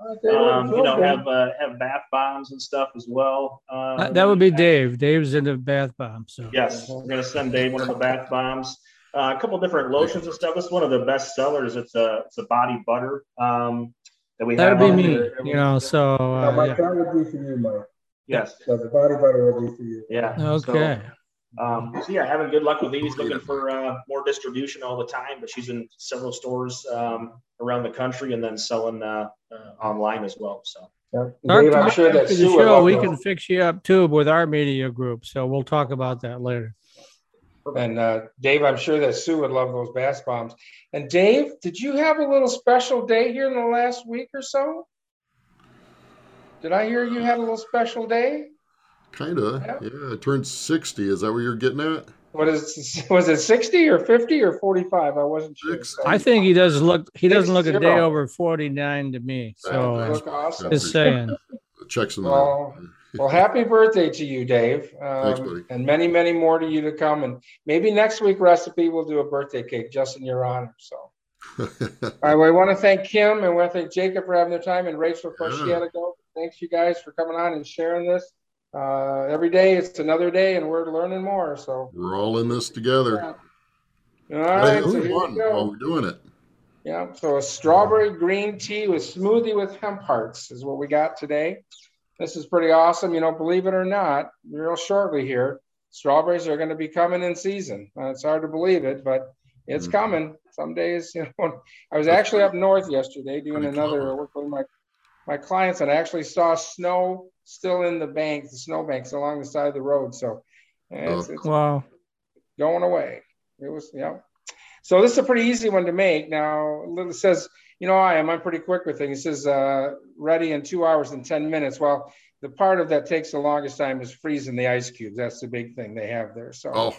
Um, you know, have uh, have bath bombs and stuff as well. Uh, that, that would be Dave. Dave's into bath bombs. So yes, we're gonna send Dave one of the bath bombs. Uh, a couple different lotions and stuff. This is one of the best sellers. It's a it's a body butter. Um, that we that have would be me. there. You know, so uh, Mike, yeah. that would be for you, Mike. Yes. So the body butter will be for you. Yeah. Okay. So, um, so yeah, having good luck with these. Looking for uh, more distribution all the time, but she's in several stores um, around the country and then selling uh, uh, online as well. So. Yeah. Dave, I'm sure that the Sue would show love we those. can fix you up too with our media group. So we'll talk about that later. And uh, Dave, I'm sure that Sue would love those bath bombs. And Dave, did you have a little special day here in the last week or so? Did I hear you had a little special day? Kind of. Yeah. yeah, I turned sixty. Is that what you're getting at? What is was it sixty or fifty or forty-five? I wasn't sure. I think he does look. He doesn't look a Six day zero. over forty-nine to me. So You uh, look awesome. just saying. Checks in the Well, well, happy birthday to you, Dave. Um, Thanks, buddy. And many, many more to you to come. And maybe next week recipe we'll do a birthday cake just in your honor. So All right, well, I want to thank Kim and I want to thank Jacob for having their time and Rachel for Yeah. she had to go. Thanks you guys for coming on and sharing this. Uh, every day it's another day and we're learning more. So We're all in this together. all right, Hey, so who's here one we go. while we're doing it? Yeah, so a strawberry green tea with smoothie with hemp hearts is what we got today. This is pretty awesome. You know, believe it or not, real shortly here, strawberries are going to be coming in season. Uh, it's hard to believe it, but it's Mhm. coming. Some days, you know, I was actually up north yesterday doing pretty another clever. work with my, my clients, and I actually saw snow still in the banks, the snow banks along the side of the road. So it's, it's Wow. going away. It was, yeah. So this is a pretty easy one to make. Now, it says, you know, I am, I'm pretty quick with things. It says uh, ready in two hours and ten minutes. Well, the part of that takes the longest time is freezing the ice cubes. That's the big thing they have there. So, Oh,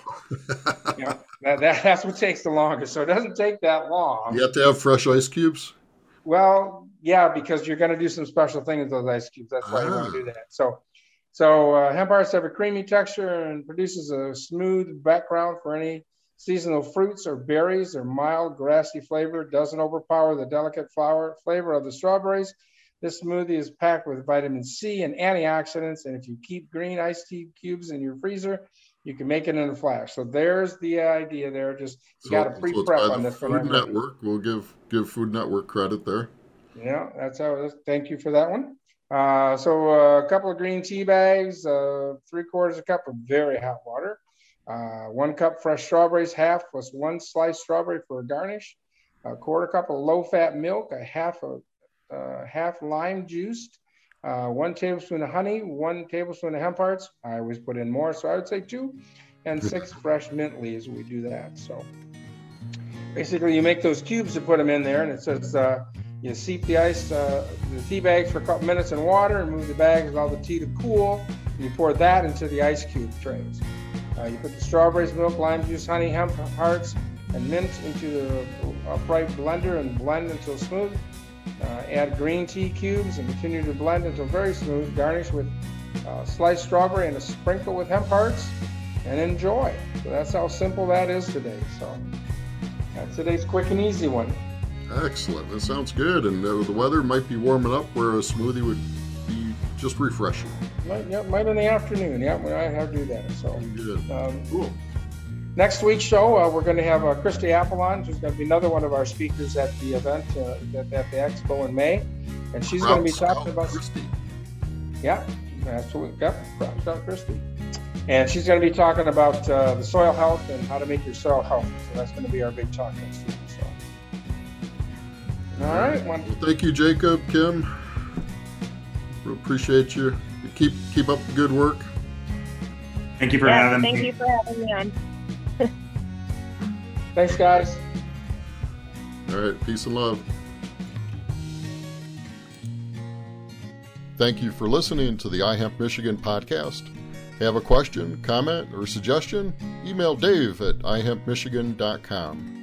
you know, that, that, that's what takes the longest. So it doesn't take that long. you have to have fresh ice cubes? Well, yeah, because you're going to do some special things with those ice cubes. That's why you want Ah. to do that. So, so uh, hemp hearts have a creamy texture and produces a smooth background for any seasonal fruits or berries. Or mild, grassy flavor doesn't overpower the delicate flower flavor of the strawberries. This smoothie is packed with vitamin C and antioxidants, and if you keep green iced tea cubes in your freezer, you can make it in a flash. So there's the idea there. Just you So, got to so pre-prep it's by on the this. Food one. Network. We'll give give Food Network credit there. Yeah, that's how it is. Thank you for that one. Uh, so uh, a couple of green tea bags, uh, three quarters of a cup of very hot water, uh, one cup fresh strawberries, half plus one sliced strawberry for a garnish, a quarter cup of low-fat milk, a half a uh, half lime juiced, uh, one tablespoon of honey, one tablespoon of hemp hearts. I always put in more, so I would say two, and six fresh mint leaves. We do that. So basically, you make those cubes to put them in there, and it says uh, you seep the ice, uh, the tea bags for a couple minutes in water, and move the bags, allow the tea to cool. And you pour that into the ice cube trays. Uh, you put the strawberries, milk, lime juice, honey, hemp hearts, and mint into the upright blender and blend until smooth. Uh, add green tea cubes and continue to blend until very smooth. Garnish with uh, sliced strawberry and a sprinkle with hemp hearts, and enjoy. So that's how simple that is today. So that's today's quick and easy one. Excellent. That sounds good. And uh, the weather might be warming up where a smoothie would be just refreshing. Might, yeah, might in the afternoon. Yeah, when I have to do that. So Good. um, Cool. next week's show, uh, we're going to have uh, Christy Apple on. She's going to be another one of our speakers at the event uh, at, at the expo in May, and she's going to be Proud talking Scout about. Christy. Yeah, absolutely. Yep, Proud Scout Christy. And she's going to be talking about uh, the soil health and how to make your soil healthy. So that's going to be our big talk next week. So, all right. One. Well, thank you, Jacob, Kim. We appreciate you. Keep keep up the good work. Thank you for Yeah, having thank me. you for having me on. Thanks, guys. All right, peace and love. Thank you for listening to the iHemp Michigan podcast. Have a question, comment, or suggestion? Email Dave at i hemp michigan dot com.